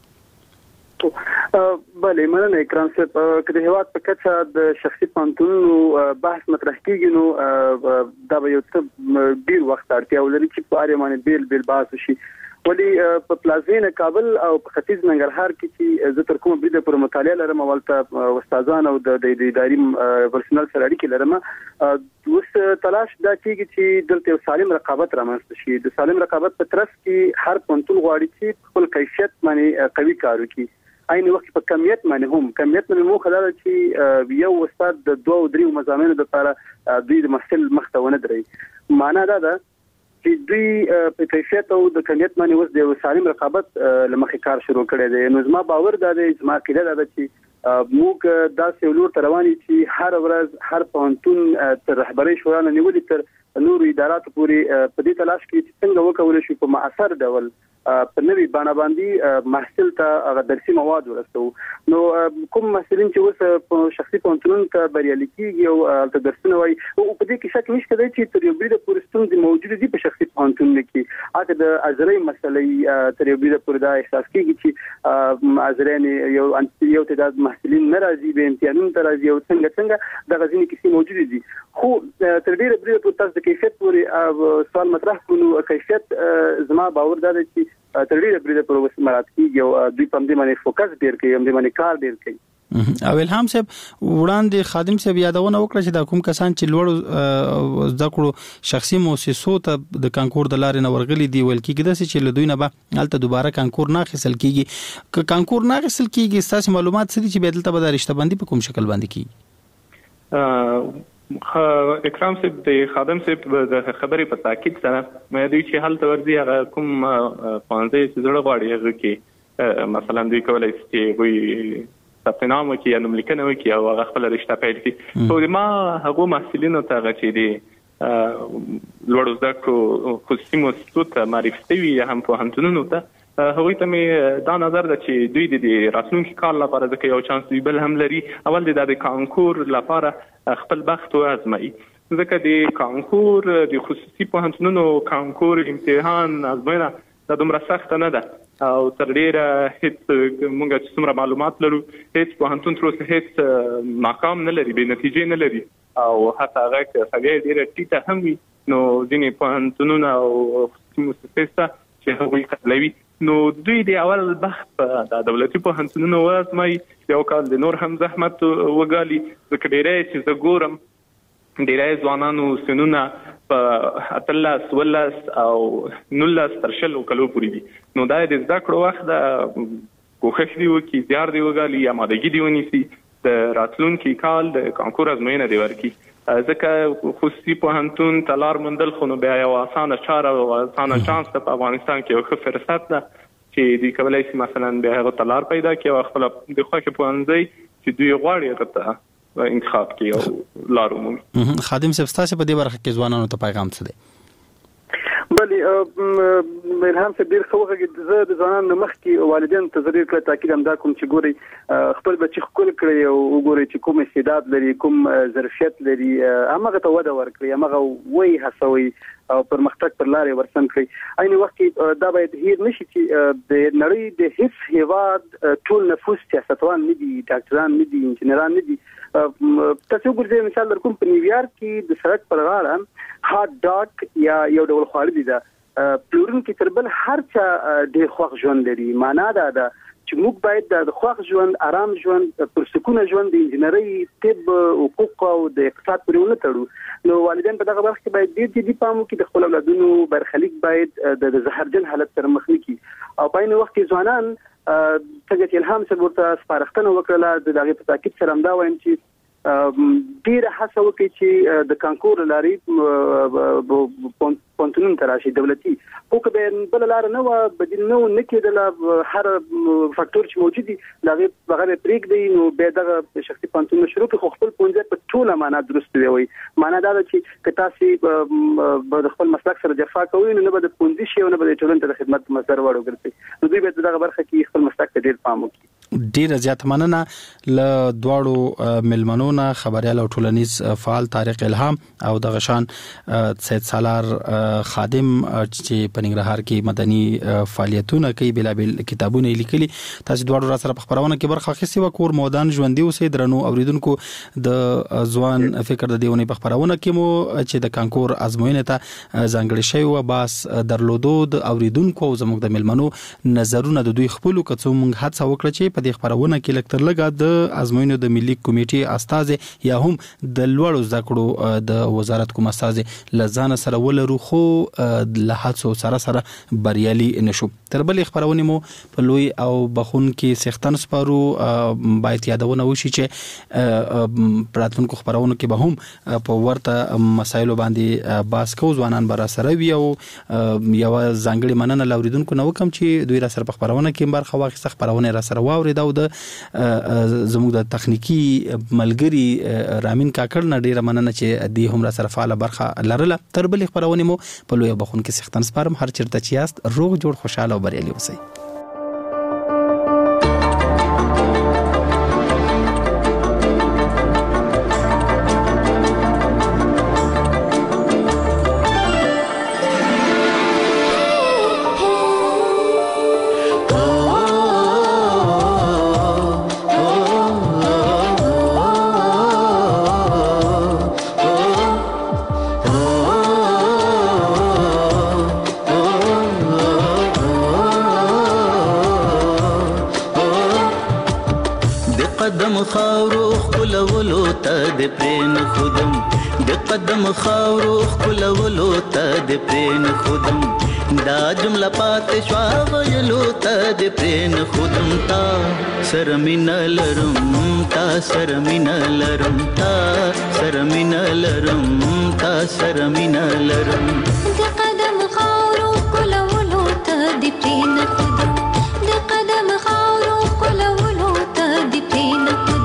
بله مننه اکرام صاحب که د هیواد په کچه د شخصي پوهنتونونو بحث مطرح کیږي نو دا به یو څه ډیر وخت اړتیا ولري چې په اړه باندې بیل بحث وشي ولی په پلازمینه کابل او په ختیځ ننګرهار کې چې زه تر کومه بریده پر مطالعه لرم ولته استادان او د اداري پرسنل سره اړیکې لرم اوس تلاش دا کیږي چې دلته سالم رقابت رامنځته شي. د سالم رقابت په ترڅ کې هر پوهنتون غواړي چې خپل کیفیت باندې قوي کار وکړي عین وخت په کمیت باندې مو خدای چې یو استاد د 2-3 مضامینو لپاره دوی د محصل مختونه دري معنا دا ده چې دوی په کیفیت او د کمیت باندې اوس د سالم رقابت لمخې کار شروع کړی دی. نو زما باور دا دی زما کېده دا چې موږ داسې ولور ترواني چې هر ورځ هر پوهنتون تر رهبري شورا نه نیولې تر نور ادارات پورې په دې تلاش کې چې څنګه وکول شي په مؤثر ډول په نوي باندې محصل ته درسي مواد ورسو. نو کوم محصلین چې اوس په شخصي پوهنتون کې بریالي کیږي او تدرسونه وایي او په دې کې شک نشته دی چې تر یو بریده پورې ستونزې موجوده دي په شخصي پوهنتون کې. اته د اجرای مسلې تر یو بریده پورې دا احساس کیږي چې اجرای یو تعداد محصلین ناراضي به امتحانونو ته راځي او څنګه د غزنی کې موجوده دي. خو تر ډیره بریده پورې تاسو د کیفیت پورې سوال مطرح کړو. کیفیت زما باور دا دی چې تر ډیره بریده پر وسه مراد کیږي او دوی په دې باندې فوکس ډیر کوي هم دې باندې کار ډیر کوي. او الهام صاحب وړاندې خادم صاحب یادونه وکړه چې دا کوم کسان چې لوړ زده کړو شخصي مؤسسو ته د کانکور د لارې نه ورغلي دي ول کېږي د چې له دوی نه به الته دوباره کانکور نه خسل کیږي که کانکور نه خسل کیږي ستاسو معلومات څه دي چې بدلته به د رشته بندي په کوم شکل باندې کیږي؟ اکرام صاحب د خادم صاحب د خبرې په تاکید سره مې دوی چې حل تورځي هغه کوم پانځه چې زړه غواړي هغه کې مثلا دوی کولای شي چې وي ثبت نام وکړي یا نوم لیکنه وکړي او هغه خپل رشته پیل کړي. خو ما هغه محصلینو ته هغه چې دي لوړ زده کړو خصوصي مؤسسو ته معرفي شوي یا هم پوهنتونونو ته هغوی ته مې دا نظر ده چې دوی د راتلونکي کال لپاره ځکه یو چانس دوی بل هم لري اول د کانکور لپاره خپل بخت وازمایي. ځکه د کانکور د خصوصي پوهنتونونو کانکور امتحان ازموینه دا دومره سخت نه ده او تر ډیره هیڅ موږ چې څومره معلومات لرو هیڅ پوهنتون تر اوسه هیڅ ناکام نه لري بې نتیجې نه لري او حتی هغه سویه ډیره ټیټه هم وي نو ځینې پوهنتونونه او خصوصي مؤسسې چې هغوی قبلوي نو دوی د اول بخت د دولتي پوهنتونونو وازمایي یو کال د نور هم زحمت وګالي. ځکه ډیری چې زه ګورم ډیری ځوانانو سنونه په 18 او 19 تر 20 کلو پورې دي نو دا د زده کړو وخت د کوښښ دی وکړي زیار دی وګالي یا مادګي دی ونیسي د راتلونکي کال د کانکور ازموینه دی ورکړي. ځکه خصوصي پوهنتون تلار مندل خو نو بیا یو اسانه چاره او اسانه چانس په افغانستان کې یو ښه فرصت ده چې دوی کولای شي مثلا بیا هغه تلار پیدا کړي او خپل د خوښه پوهنځي چې دوی غواړي هغه انتخاب کړي او لار ومومي. خادم صاحب تاسو په دې برخه کې ځوانانو ته پیغام څه دی؟ بلې الهام صاحب ډېر ښه وغږېد. زه د ځوانانو مخکې والدینو ته ضروري کړی تاکید همدا کوم چې ګورئ خپل بچي ښکل کړئ او وګورئ چې کوم استعداد لري کوم ظرفیت لري همغه ته وده ورکړئ همغه وایي هڅوئ او پرمختګ پر لارې ورسم کړئ. عین وخت کې دا باید هیر نشي چې د نړۍ د هیڅ هیواد ټول نفوس سیاستوان نه دي ډاکټران نه دي انجنیران نه دي. تاسو ګورئ مثال در کوم په نیویارک کې د سړک پر غاړه هات ډاګ یا یو ډول خواړه دي دا پلورون کې تر بل هر چا ډېر خوښ ژوند لري. معنا دا ده چې موږ باید د خوښ ژوند آرام ژوند پرسکونه ژوند د انجنیري طب حقوق او د اقتصاد پورې ونه تړو. نو والدین په دغه برخه کې باید ډېر جدي پام وکړي د خپل اولادونو برخلیک باید د زهرجن حالت سره مخ نه کړي او په عین وخت کې ځوانان څنګه چې الهام صاحب ورته سپارښتنه وکړه د هغې په تاکید سره همدا وایم چې ډیره هڅه وکړي چې د کانکور لارې پوهنتونونو ته راشي دولتي خو که به بله لاره نه وه بدیل نه کېدله هر فاکتور چې موجود دي د هغې هغه پرېږدئ نو بیا دغه شخصي پوهنتونونه شروع کړي خو خپل پوهنځی په ټوله معنا درست ووایي. معنا دا ده چې که تاسې به د خپل مسلک سره جفا کوئ نو نه به د پوهنځي شي او نه به د ټولنې ته د خدمت مصدر وړ وګرځئ. نو دوی باید دغه برخه کې خپل مسلک ته ډېر پام وکړي. ډیره زیاته مننه له دواړو ملمنو نه خبريال او ټولنیز فعال طارق الهام او د غشان سید سالار خادم چې په ننګرهار کې مدني فعالیتونه کوي بلابل کتابونه لیکلي. تاسو دواړو را سره په خبرونه کې برخه اخیستې و کور مودان ژوندۍ اوسې درنو اوریدونکو د ځوان فکر د دیونې په خبرونه کې مو چې د کانکور ازموینې ته ځانګړي شوی و باس درلودو د اوریدونکو او زموږ د ملمنو نظرونه د دوی خپل کڅو موږ هڅه وکړه چې په دې خبرونه کې لکتر لګا د ازموینو د ملي کمیټې استاد یا هم د لوړو زده کړو د وزارت کوم استاد لزان سره ولرو خو له هڅو سره بریالي نشو. تر بل خبرونه مو په لوی او بخون کې سختن سپارو باید یادونه وشي چې پراتونکو خبرونه کې به هم په ورته مسایلو باندې باس کو ځوانان بر سره وي او یو ځانګړي مننه لوریدونکو نو کوم چې دوی را سره په خبرونه کې برخه واخیسته خبرونه را سره واورید او د زموږ د تخنیکی ملګری رامین کاکړ نه ډیره مننه چې دی هم را سره فعال برخه لرله. تر بل خبرونه مو په لوی بخون کې سختن سپارم. هر چیرته چې یاست روغ جوړ خوشاله او بریالي اوسئ. خاورو خلولو ته د پرین خودم د قدم خاورو خلولو ته د پرین خودم دا جمله پات شوا ویلو ته د پرین خودم تا سرمین لرم تا سرمین لرم تا سرمین لرم تا سرمین لرم د قدم خاورو خلولو ته د پرین خودم د قدم خاورو خلولو ته د پرین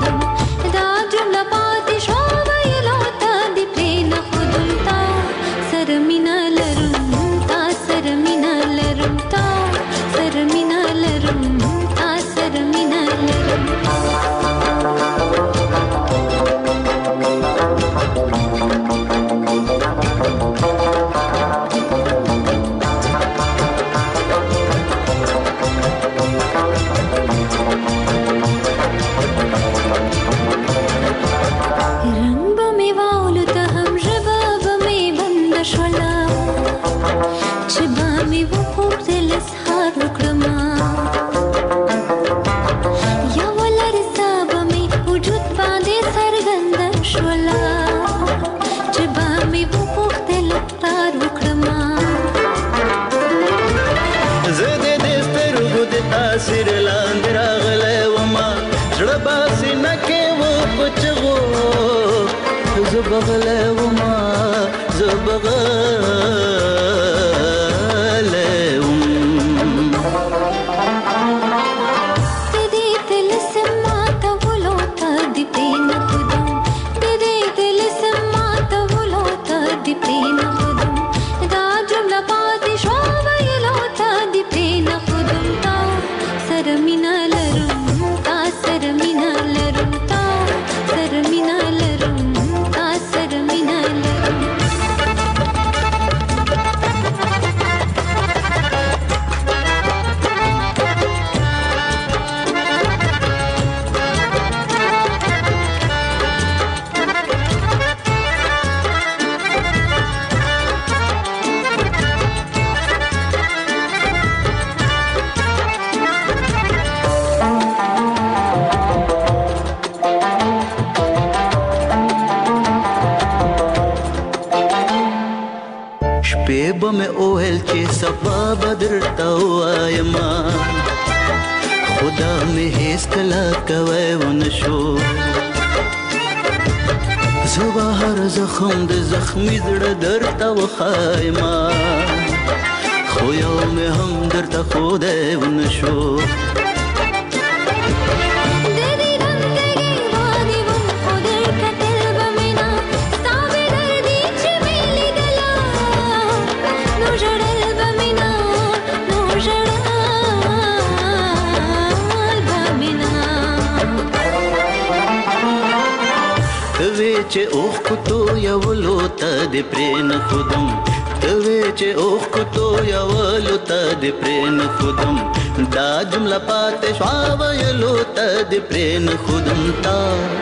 چې اوخ کوتو یولو ته د پرین خودم توی چې اوخ کوتو یولو ته د پرین خودم دا جمله پات شوا ویلو ته د پرین خودم تا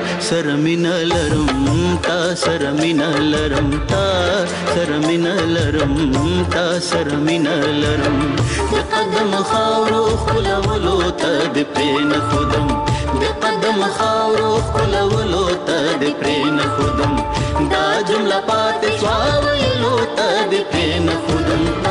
سرمین لرم تا سرمین لرم تا سرمین لرم تا سرمین لرم د قدم خاورو خلولو ته د پرین خودم خاورو خلولو ته د پرین خودم دا جمله پاتې سوا ویلو ته د پرین خودم